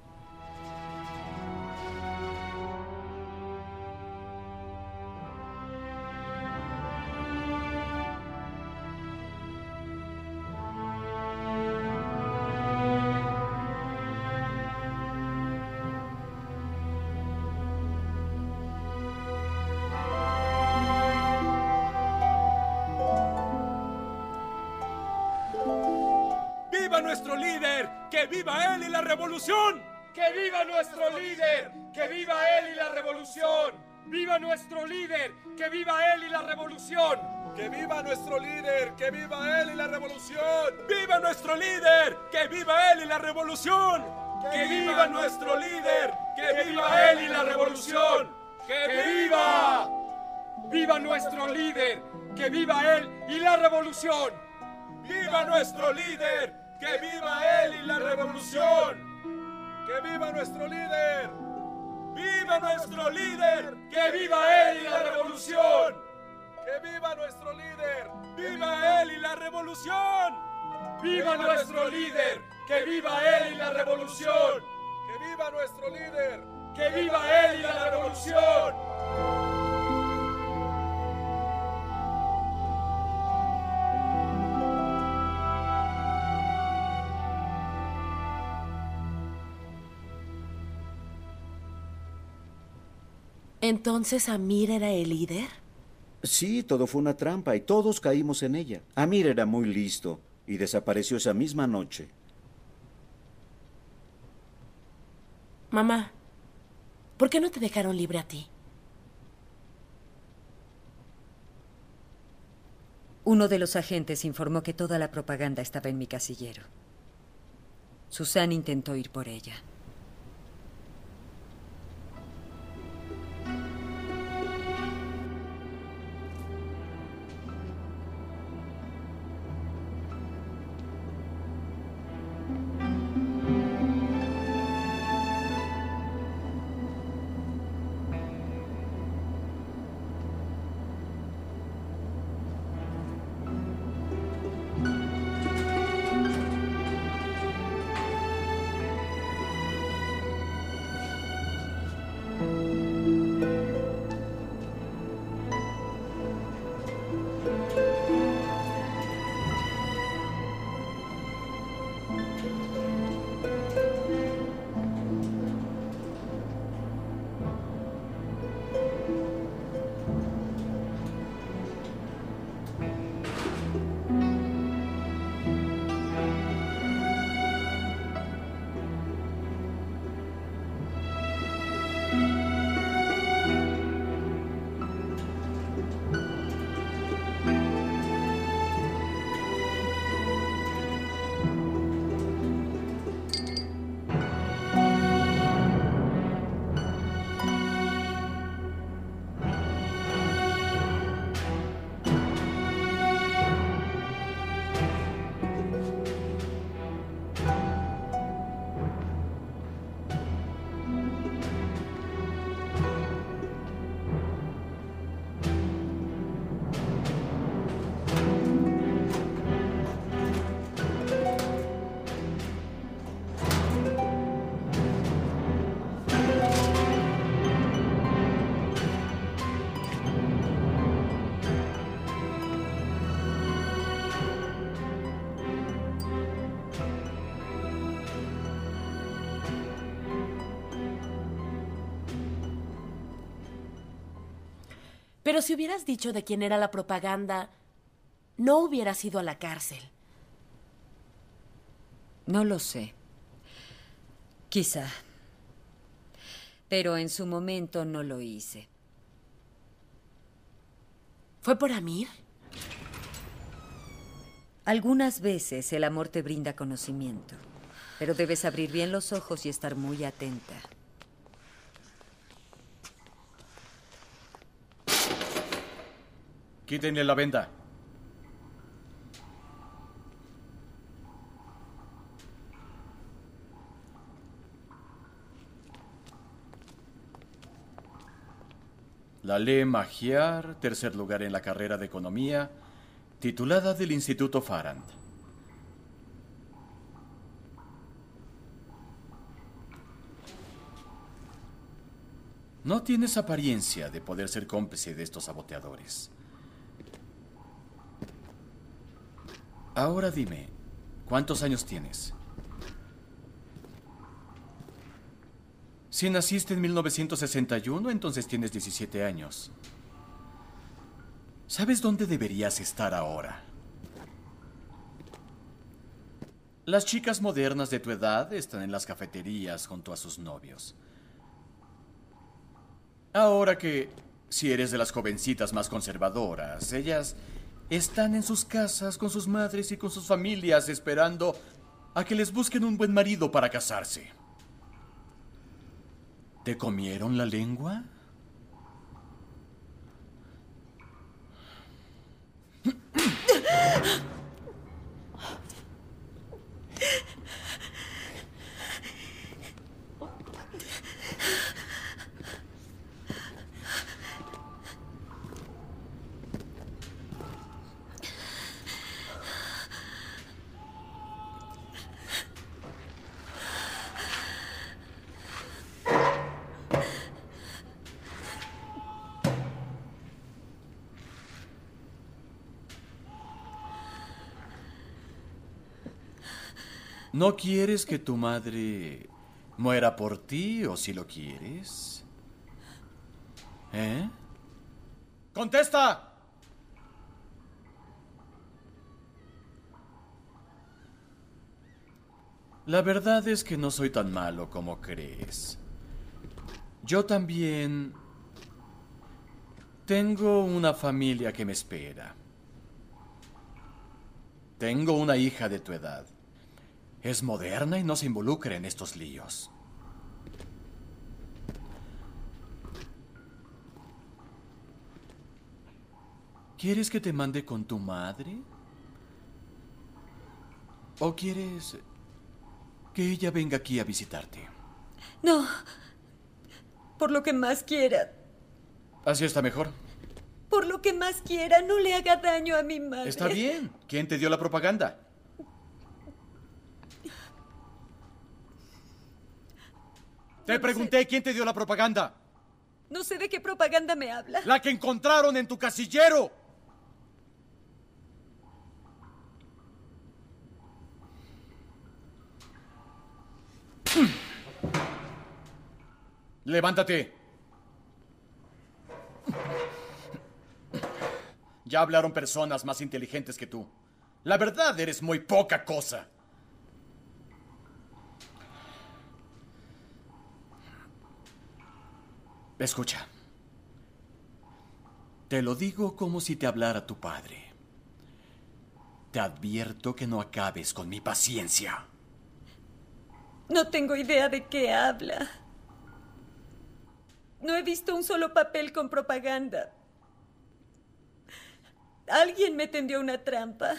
¡Viva nuestro líder! ¡Que viva él y la revolución! ¡Que viva nuestro líder! ¡Que viva él y la revolución! ¡Viva nuestro líder! ¡Que viva él y la revolución! ¡Que viva nuestro líder! ¡Que viva él y la revolución! ¡Viva nuestro líder! ¡Que viva él y la revolución! ¡Que viva nuestro líder! ¡Que viva él y la revolución! ¡Que viva! ¡Viva nuestro líder! ¡Que viva él y la revolución! ¡Viva nuestro líder! ¡Que viva él y la revolución! ¡Que viva nuestro líder! ¡Viva nuestro líder! ¡Que viva él y la revolución! ¡Que viva nuestro líder! ¡Viva él y la revolución! ¡Viva nuestro líder! ¡Que viva él y la revolución! ¡Que viva nuestro líder! ¡Que viva él y la revolución! ¿Entonces Amir era el líder? Sí, todo fue una trampa y todos caímos en ella. Amir era muy listo y desapareció esa misma noche. Mamá, ¿por qué no te dejaron libre a ti? Uno de los agentes informó que toda la propaganda estaba en mi casillero. Susan intentó ir por ella. Pero si hubieras dicho de quién era la propaganda, no hubieras ido a la cárcel. No lo sé. Quizá. Pero en su momento no lo hice. ¿Fue por Amir? Algunas veces el amor te brinda conocimiento, pero debes abrir bien los ojos y estar muy atenta. Quítenle la venda. Laleh Magiar, tercer lugar en la carrera de Economía, titulada del Instituto Farrand. No tienes apariencia de poder ser cómplice de estos saboteadores. Ahora dime, ¿cuántos años tienes? Si naciste en 1961, entonces tienes 17 años. ¿Sabes dónde deberías estar ahora? Las chicas modernas de tu edad están en las cafeterías junto a sus novios. Ahora que, si eres de las jovencitas más conservadoras, ellas están en sus casas con sus madres y con sus familias esperando a que les busquen un buen marido para casarse. ¿Te comieron la lengua? ¿No quieres que tu madre muera por ti o si lo quieres? ¿Eh? ¡Contesta! La verdad es que no soy tan malo como crees. Yo también tengo una familia que me espera. Tengo una hija de tu edad. Es moderna y no se involucra en estos líos. ¿Quieres que te mande con tu madre? ¿O quieres que ella venga aquí a visitarte? No. Por lo que más quiera. Así está mejor. Por lo que más quiera, no le haga daño a mi madre. Está bien. ¿Quién te dio la propaganda? Te pregunté quién te dio la propaganda. No sé de qué propaganda me habla. La que encontraron en tu casillero. Levántate. Ya hablaron personas más inteligentes que tú. La verdad, eres muy poca cosa. Escucha. Te lo digo como si te hablara tu padre. Te advierto que no acabes con mi paciencia. No tengo idea de qué habla. No he visto un solo papel con propaganda. Alguien me tendió una trampa.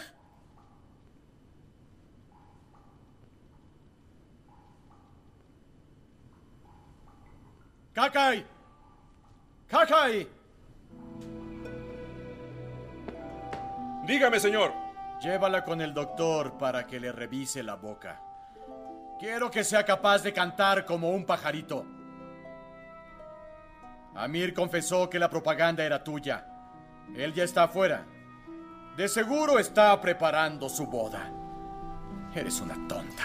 ¡Kakai! ¡Kakai! Dígame, señor. Llévala con el doctor para que le revise la boca. Quiero que sea capaz de cantar como un pajarito. Amir confesó que la propaganda era tuya. Él ya está afuera. De seguro está preparando su boda. Eres una tonta.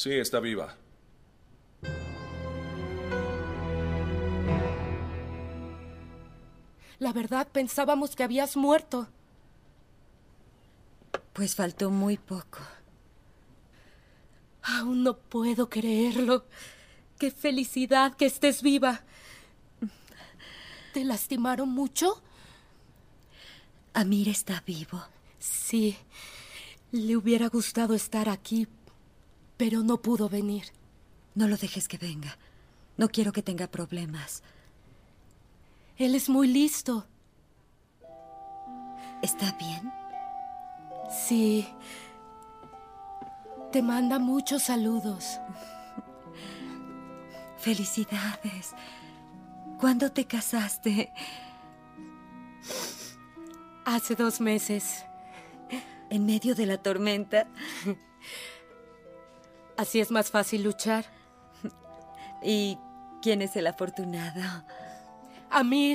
Sí, está viva. La verdad, pensábamos que habías muerto. Pues faltó muy poco. Aún no puedo creerlo. ¡Qué felicidad que estés viva! ¿Te lastimaron mucho? Amir está vivo. Sí. Le hubiera gustado estar aquí, pero no pudo venir. No lo dejes que venga. No quiero que tenga problemas. Él es muy listo. ¿Está bien? Sí. Te manda muchos saludos. Felicidades. ¿Cuándo te casaste? Hace 2 meses. ¿En medio de la tormenta? Así es más fácil luchar. ¿Y quién es el afortunado? Amir.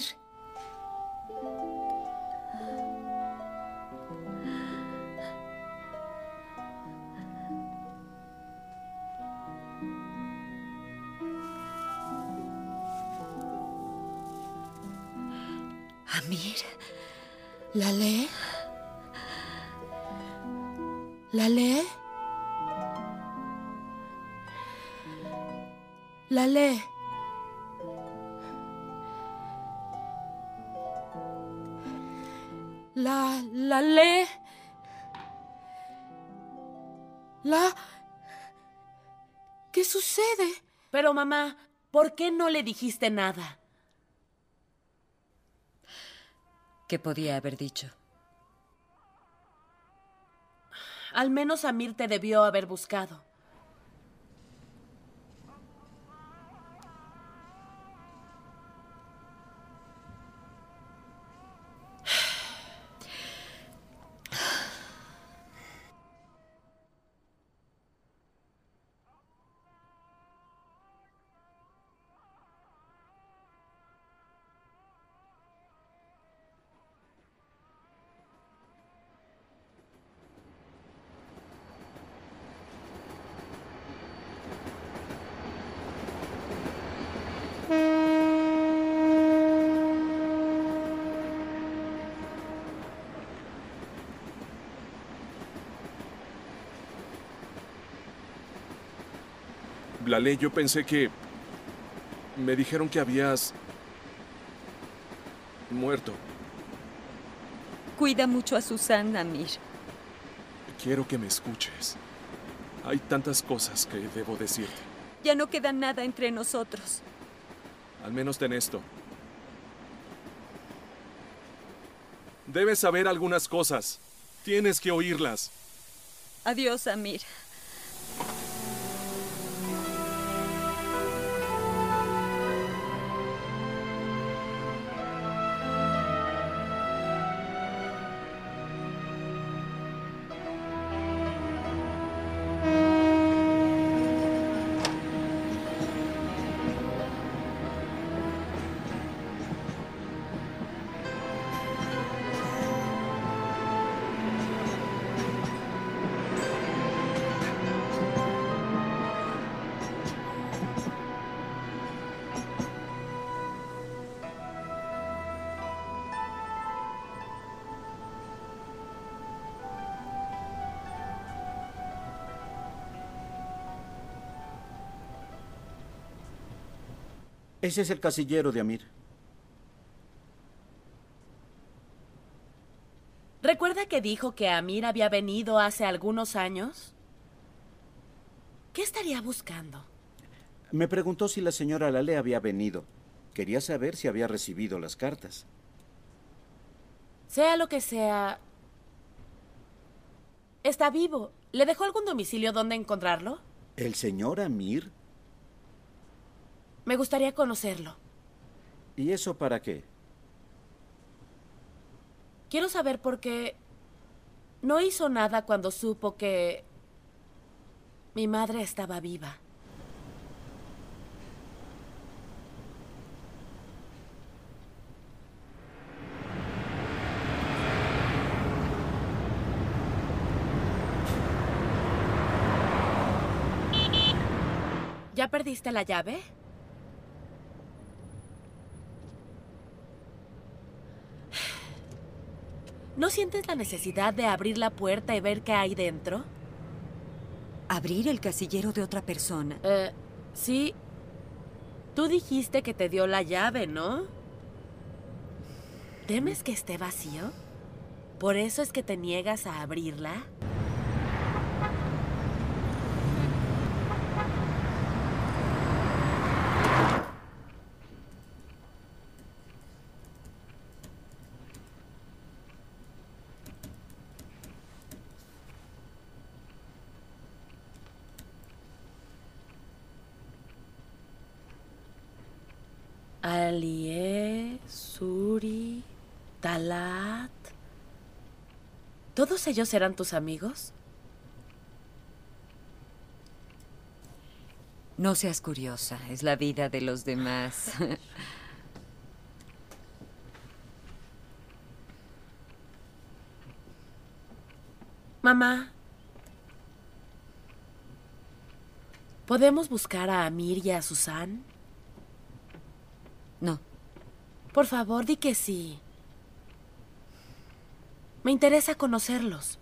Amir. ¿Laleh? ¿Laleh? ¿Laleh? ¿Laleh? ¿Qué sucede? Pero mamá, ¿por qué no le dijiste nada? ¿Qué podía haber dicho? Al menos Amir te debió haber buscado. Laleh, yo pensé que... Me dijeron que habías... muerto. Cuida mucho a Susana, Amir. Quiero que me escuches. Hay tantas cosas que debo decirte. Ya no queda nada entre nosotros. Al menos ten esto. Debes saber algunas cosas. Tienes que oírlas. Adiós, Amir. Ese es el casillero de Amir. ¿Recuerda que dijo que Amir había venido hace algunos años? ¿Qué estaría buscando? Me preguntó si la señora Laleh había venido. Quería saber si había recibido las cartas. Sea lo que sea, está vivo. ¿Le dejó algún domicilio donde encontrarlo? ¿El señor Amir? Me gustaría conocerlo. ¿Y eso para qué? Quiero saber por qué no hizo nada cuando supo que mi madre estaba viva. ¿Ya perdiste la llave? ¿No sientes la necesidad de abrir la puerta y ver qué hay dentro? ¿Abrir el casillero de otra persona? Sí. Tú dijiste que te dio la llave, ¿no? ¿Temes que esté vacío? ¿Por eso es que te niegas a abrirla? Alié, Suri, Talat. ¿Todos ellos eran tus amigos? No seas curiosa, es la vida de los demás. Mamá, ¿podemos buscar a Amir y a Susan? No. Por favor, di que sí. Me interesa conocerlos.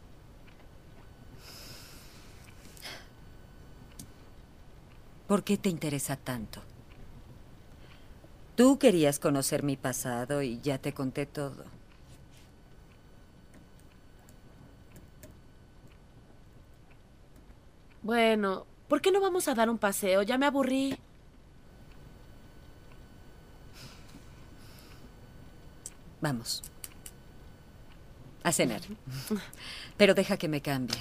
¿Por qué te interesa tanto? Tú querías conocer mi pasado y ya te conté todo. Bueno, ¿por qué no vamos a dar un paseo? Ya me aburrí. Vamos. A cenar. Pero deja que me cambie.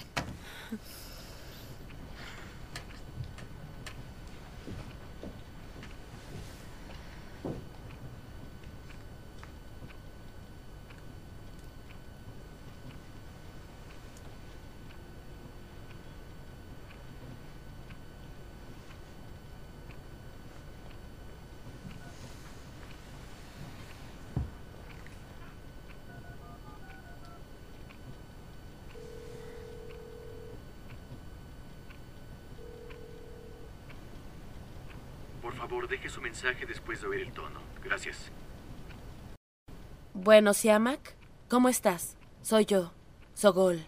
Por favor, deje su mensaje después de oír el tono. Gracias. Bueno, Siamak, ¿cómo estás? Soy yo, Sogol.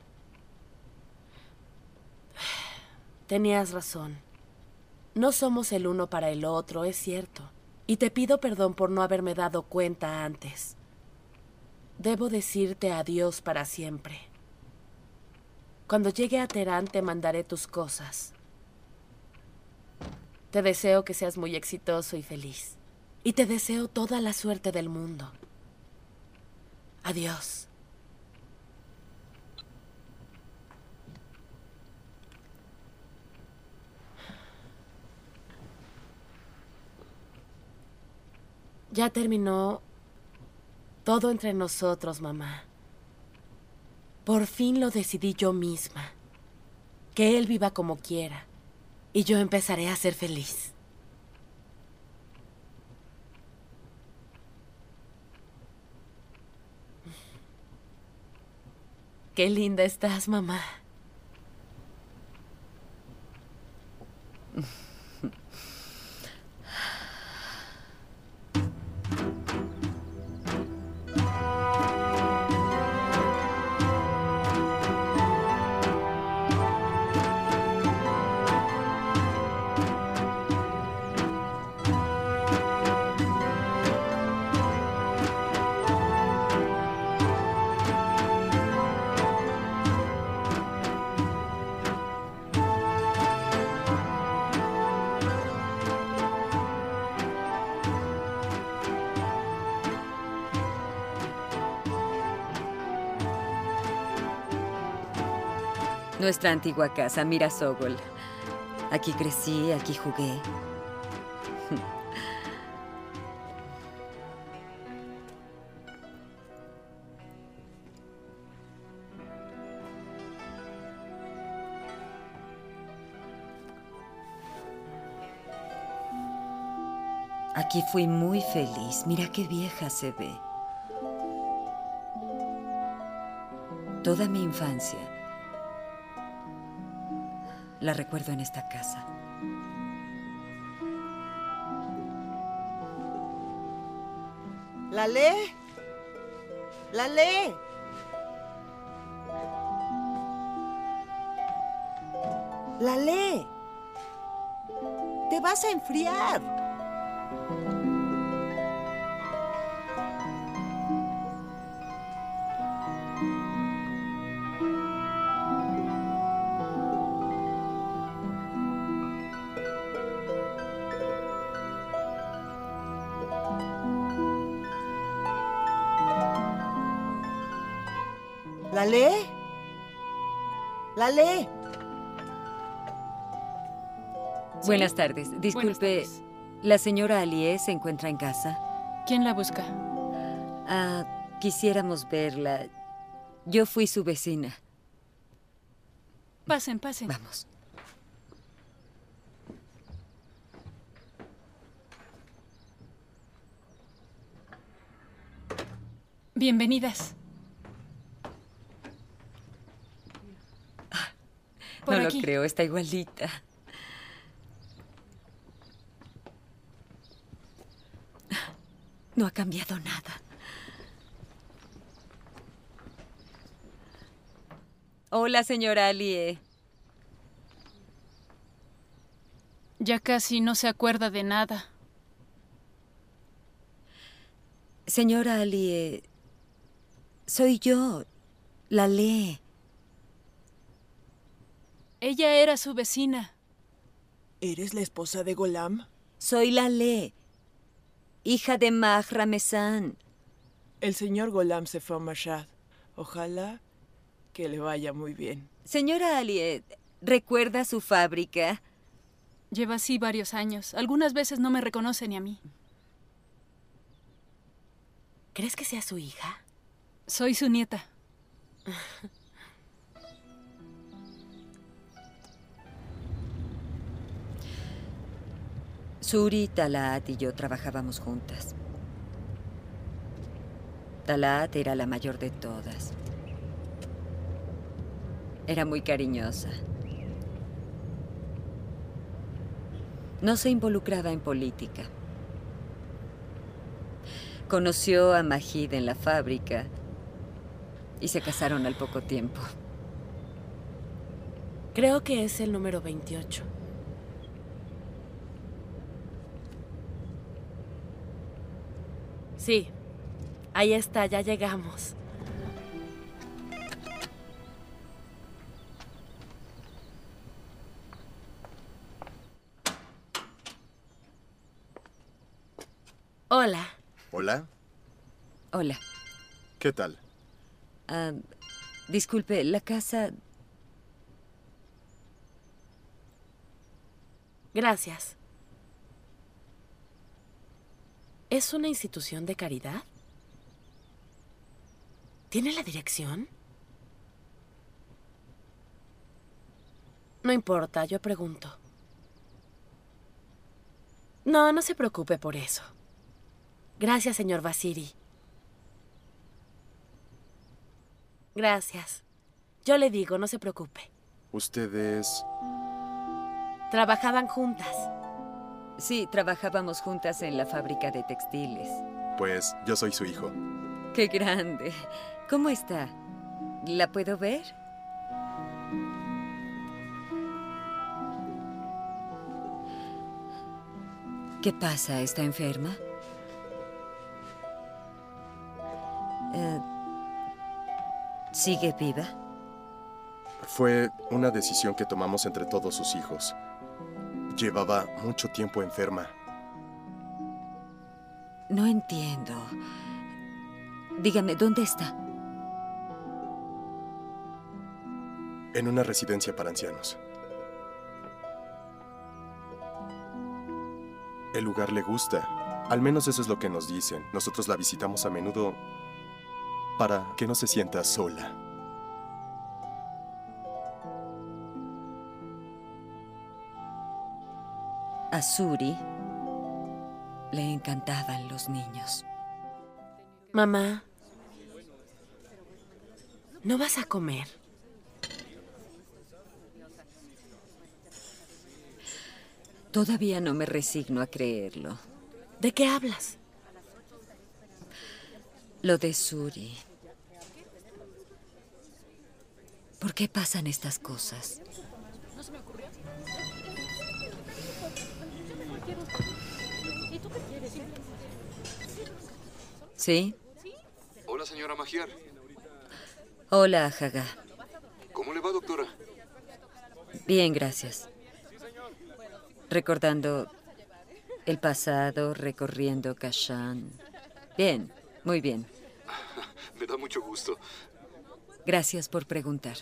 Tenías razón. No somos el uno para el otro, es cierto. Y te pido perdón por no haberme dado cuenta antes. Debo decirte adiós para siempre. Cuando llegue a Teherán te mandaré tus cosas. Te deseo que seas muy exitoso y feliz. Y te deseo toda la suerte del mundo. Adiós. Ya terminó todo entre nosotros, mamá. Por fin lo decidí yo misma. Que él viva como quiera. Y yo empezaré a ser feliz. Qué linda estás, mamá. Nuestra antigua casa, Mira Sogol. Aquí crecí, aquí jugué. Aquí fui muy feliz. Mira qué vieja se ve. Toda mi infancia la recuerdo en esta casa. ¿Lalé? ¡Lalé! ¡Lalé! ¡Te vas a enfriar! ¿Lalé? ¡Lalé! Buenas tardes. Disculpe, ¿la señora Alie se encuentra en casa? ¿Quién la busca? Quisiéramos verla. Yo fui su vecina. Pasen, pasen. Vamos. Bienvenidas. No lo creo, está igualita. No ha cambiado nada. Hola, señora Alie. Ya casi no se acuerda de nada. Señora Alie, soy yo, Lalé. Ella era su vecina. ¿Eres la esposa de Golam? Soy Lalé, hija de Maj Ramezán. El señor Golam se fue a Mashhad. Ojalá que le vaya muy bien. Señora Alie, ¿recuerda su fábrica? Lleva así varios años. Algunas veces no me reconoce ni a mí. ¿Crees que sea su hija? Soy su nieta. Suri, Talat y yo trabajábamos juntas. Talat era la mayor de todas. Era muy cariñosa. No se involucraba en política. Conoció a Majid en la fábrica y se casaron al poco tiempo. Creo que es el número 28. Sí, ahí está, ya llegamos. Hola. ¿Hola? Hola. ¿Qué tal? Disculpe, la casa... Gracias. ¿Es una institución de caridad? ¿Tiene la dirección? No importa, yo pregunto. No, no se preocupe por eso. Gracias, señor Basiri. Gracias. Yo le digo, no se preocupe. ¿Ustedes...? ¿Trabajaban juntas? Sí, trabajábamos juntas en la fábrica de textiles. Pues yo soy su hijo. ¡Qué grande! ¿Cómo está? ¿La puedo ver? ¿Qué pasa? ¿Está enferma? ¿Sigue viva? Fue una decisión que tomamos entre todos sus hijos. Llevaba mucho tiempo enferma. No entiendo. Dígame, ¿dónde está? En una residencia para ancianos. El lugar le gusta. Al menos eso es lo que nos dicen. Nosotros la visitamos a menudo para que no se sienta sola. A Suri le encantaban los niños. Mamá, ¿no vas a comer? Todavía no me resigno a creerlo. ¿De qué hablas? Lo de Suri. ¿Por qué pasan estas cosas? No se me ocurrió. ¿Y tú qué quieres? ¿Sí? Hola, señora Magiar. Hola, Haga. ¿Cómo le va, doctora? Bien, gracias. Recordando el pasado, recorriendo Kashan. Bien, muy bien. Me da mucho gusto. Gracias por preguntar.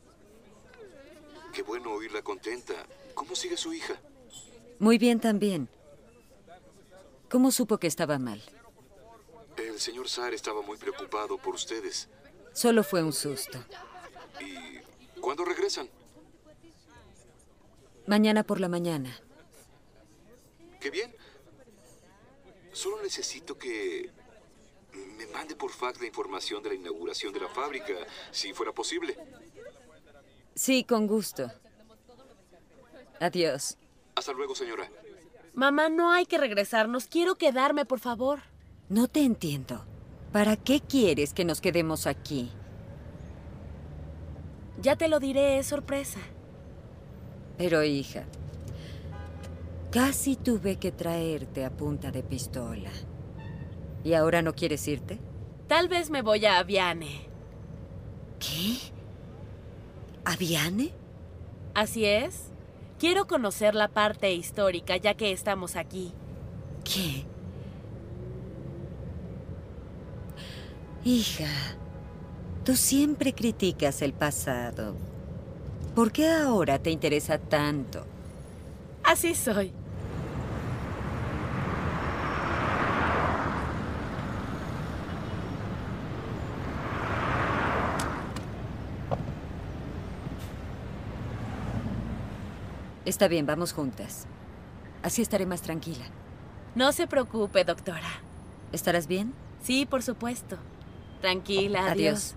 Qué bueno oírla contenta. ¿Cómo sigue su hija? Muy bien también. ¿Cómo supo que estaba mal? El señor Saar estaba muy preocupado por ustedes. Solo fue un susto. ¿Y cuándo regresan? Mañana por la mañana. Qué bien. Solo necesito que me mande por fax la información de la inauguración de la fábrica, si fuera posible. Sí, con gusto. Adiós. Hasta luego, señora. Mamá, no hay que regresarnos. Quiero quedarme, por favor. No te entiendo. ¿Para qué quieres que nos quedemos aquí? Ya te lo diré, es sorpresa. Pero, hija, casi tuve que traerte a punta de pistola. ¿Y ahora no quieres irte? Tal vez me voy a Aviane. ¿Qué? ¿Aviane? Así es. Quiero conocer la parte histórica, ya que estamos aquí. ¿Qué? Hija, tú siempre criticas el pasado. ¿Por qué ahora te interesa tanto? Así soy. Está bien, vamos juntas. Así estaré más tranquila. No se preocupe, doctora. ¿Estarás bien? Sí, por supuesto. Tranquila, adiós.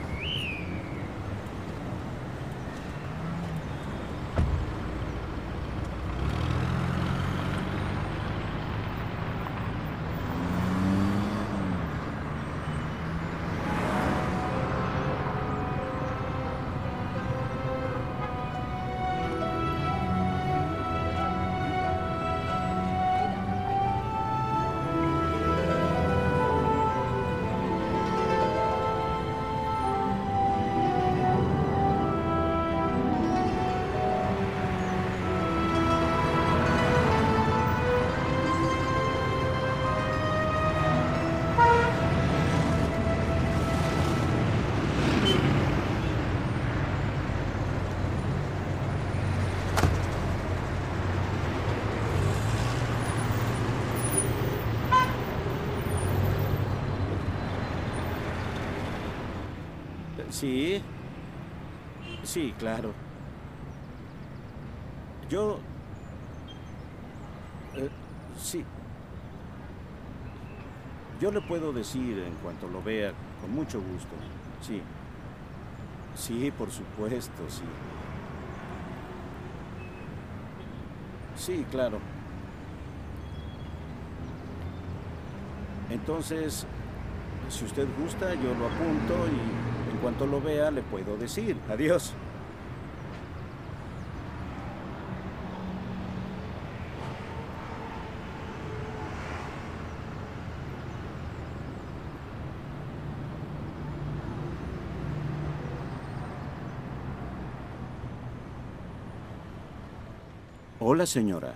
Sí. Sí, claro. Yo... sí. Yo le puedo decir en cuanto lo vea, con mucho gusto. Sí. Sí, por supuesto, sí. Sí, claro. Entonces, si usted gusta, yo lo apunto y en cuanto lo vea le puedo decir. Adiós. Hola, señora.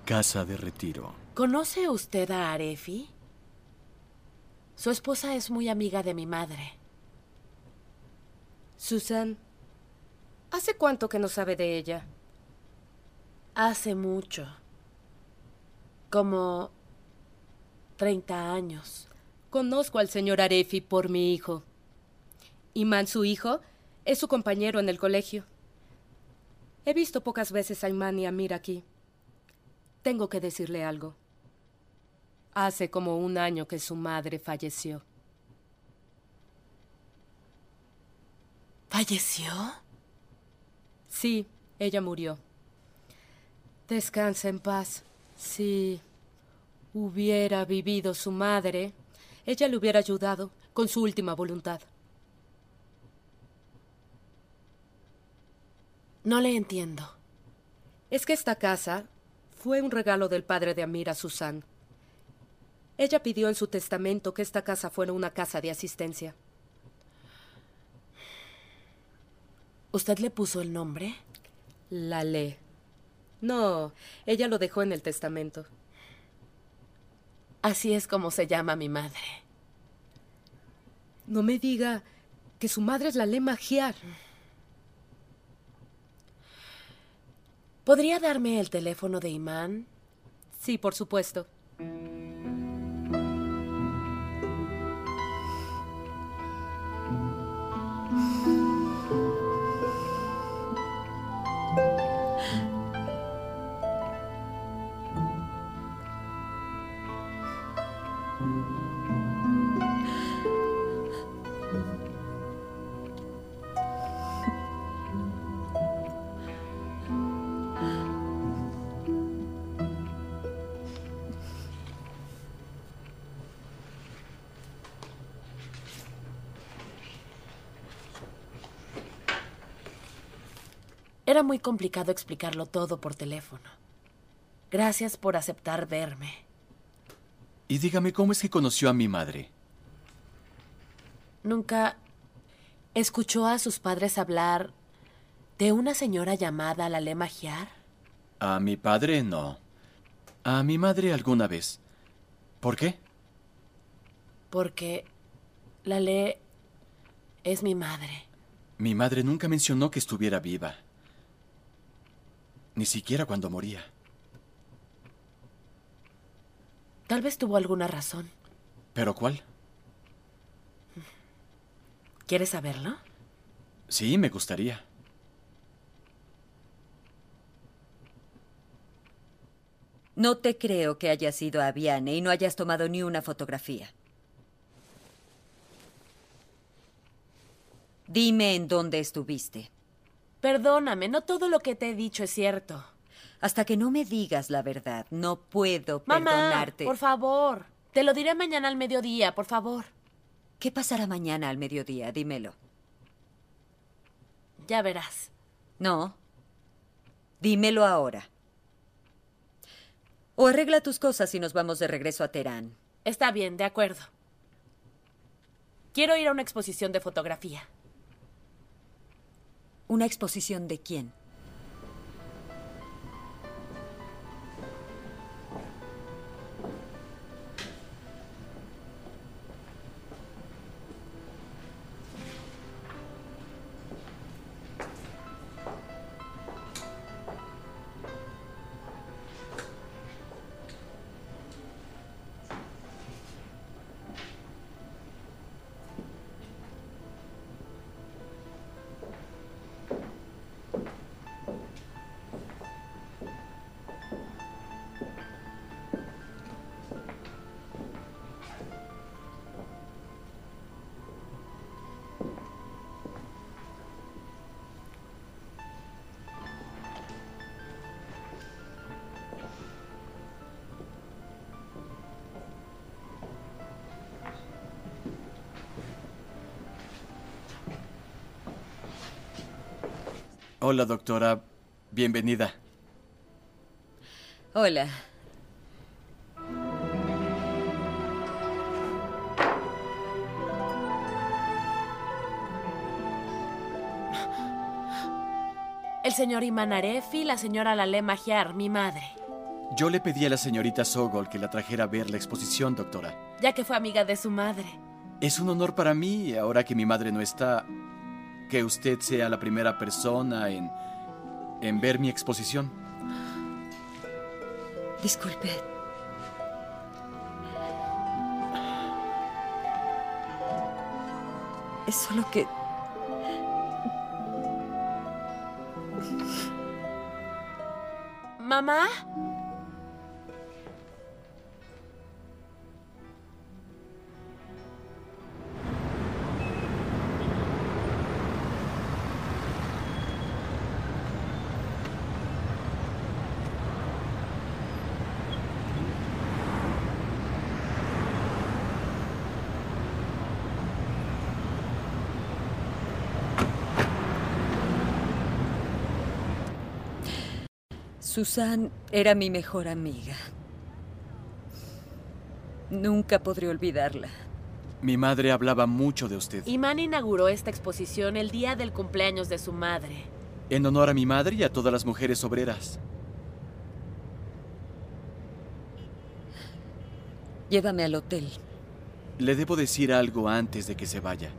Casa de retiro. ¿Conoce usted a Arefi? Su esposa es muy amiga de mi madre. Susan, ¿hace cuánto que no sabe de ella? Hace mucho. Como 30 años. Conozco al señor Arefi por mi hijo. Iman, su hijo, es su compañero en el colegio. He visto pocas veces a Iman y a Amir aquí. Tengo que decirle algo. Hace como 1 año que su madre falleció. ¿Falleció? Sí, ella murió. Descansa en paz. Si hubiera vivido su madre, ella le hubiera ayudado con su última voluntad. No le entiendo. Es que esta casa fue un regalo del padre de Amir a Susan. Ella pidió en su testamento que esta casa fuera una casa de asistencia. ¿Usted le puso el nombre? Laleh. No, ella lo dejó en el testamento. Así es como se llama mi madre. No me diga que su madre es Laleh Magiar. ¿Podría darme el teléfono de Iman? Sí, por supuesto. Era muy complicado explicarlo todo por teléfono. Gracias por aceptar verme. Y dígame, ¿cómo es que conoció a mi madre? ¿Nunca escuchó a sus padres hablar de una señora llamada Laleh Magiar? A mi padre no. A mi madre alguna vez. ¿Por qué? Porque Laleh es mi madre. Mi madre nunca mencionó que estuviera viva. Ni siquiera cuando moría. Tal vez tuvo alguna razón. ¿Pero cuál? ¿Quieres saberlo? Sí, me gustaría. No te creo que hayas ido a Viane y no hayas tomado ni una fotografía. Dime en dónde estuviste. Perdóname, no todo lo que te he dicho es cierto. Hasta que no me digas la verdad, no puedo Mamá, perdonarte. por favor. Te lo diré mañana al mediodía, por favor. ¿Qué pasará mañana al mediodía? Dímelo. Ya verás. No. Dímelo ahora. O arregla tus cosas y nos vamos de regreso a Teherán. Está bien, de acuerdo. Quiero ir a una exposición de fotografía. ¿Una exposición de quién? Hola, doctora. Bienvenida. Hola. El señor Iman Arefi y la señora Laleh Magiar, mi madre. Yo le pedí a la señorita Sogol que la trajera a ver la exposición, doctora. Ya que fue amiga de su madre. Es un honor para mí, ahora que mi madre no está, que usted sea la primera persona en ver mi exposición. Disculpe. Es solo que... ¿Mamá? Susan era mi mejor amiga. Nunca podré olvidarla. Mi madre hablaba mucho de usted. Iman inauguró esta exposición el día del cumpleaños de su madre. En honor a mi madre y a todas las mujeres obreras. Llévame al hotel. Le debo decir algo antes de que se vaya.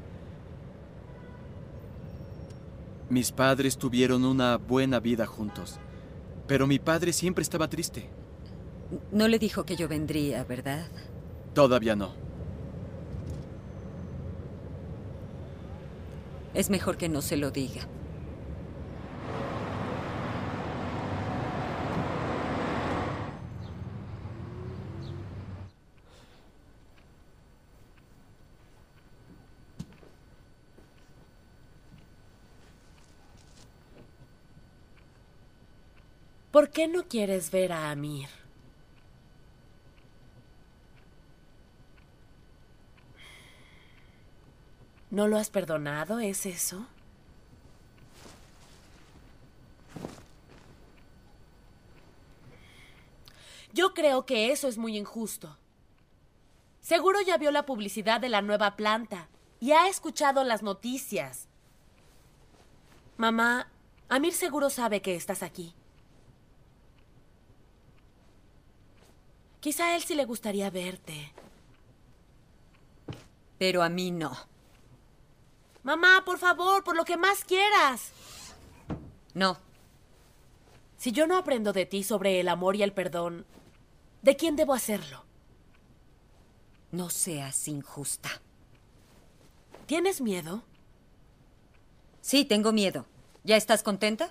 Mis padres tuvieron una buena vida juntos. Pero mi padre siempre estaba triste. No le dijo que yo vendría, ¿verdad? Todavía no. Es mejor que no se lo diga. ¿Por qué no quieres ver a Amir? ¿No lo has perdonado? ¿Es eso? Yo creo que eso es muy injusto. Seguro ya vio la publicidad de la nueva planta y ha escuchado las noticias. Mamá, Amir seguro sabe que estás aquí. Quizá a él sí le gustaría verte. Pero a mí no. Mamá, por favor, por lo que más quieras. No. Si yo no aprendo de ti sobre el amor y el perdón, ¿de quién debo hacerlo? No seas injusta. ¿Tienes miedo? Sí, tengo miedo. ¿Ya estás contenta?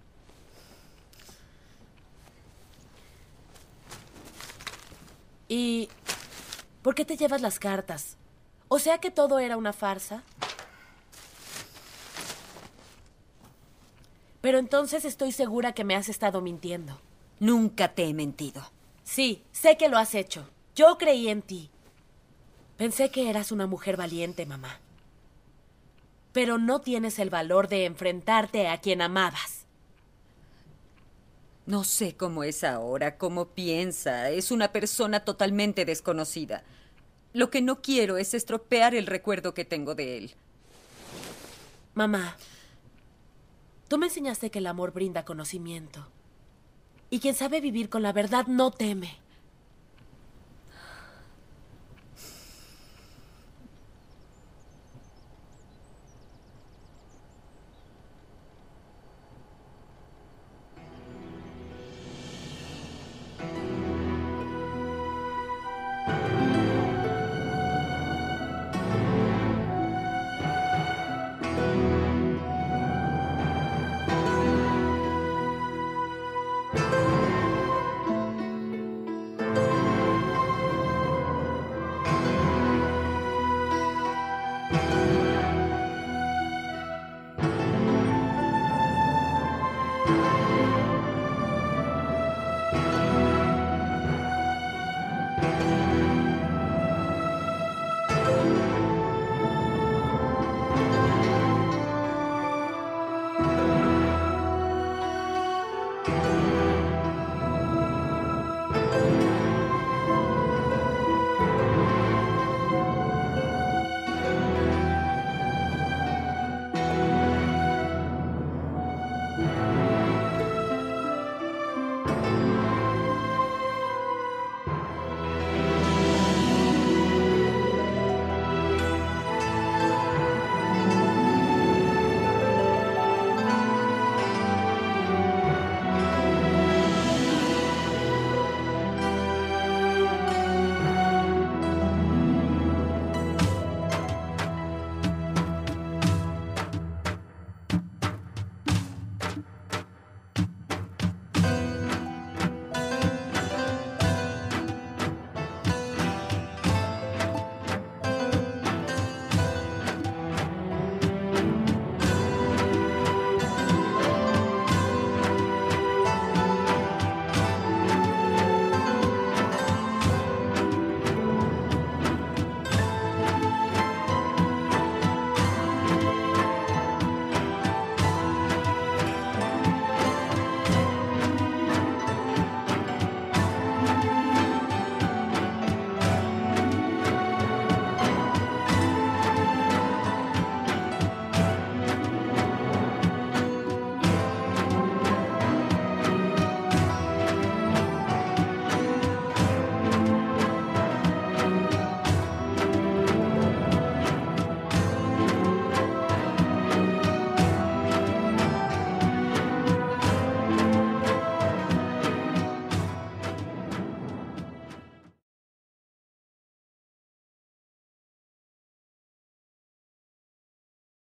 ¿Y por qué te llevas las cartas? ¿O sea que todo era una farsa? Pero entonces estoy segura que me has estado mintiendo. Nunca te he mentido. Sí, sé que lo has hecho. Yo creí en ti. Pensé que eras una mujer valiente, mamá. Pero no tienes el valor de enfrentarte a quien amabas. No sé cómo es ahora, cómo piensa. Es una persona totalmente desconocida. Lo que no quiero es estropear el recuerdo que tengo de él. Mamá, tú me enseñaste que el amor brinda conocimiento. Y quien sabe vivir con la verdad no teme.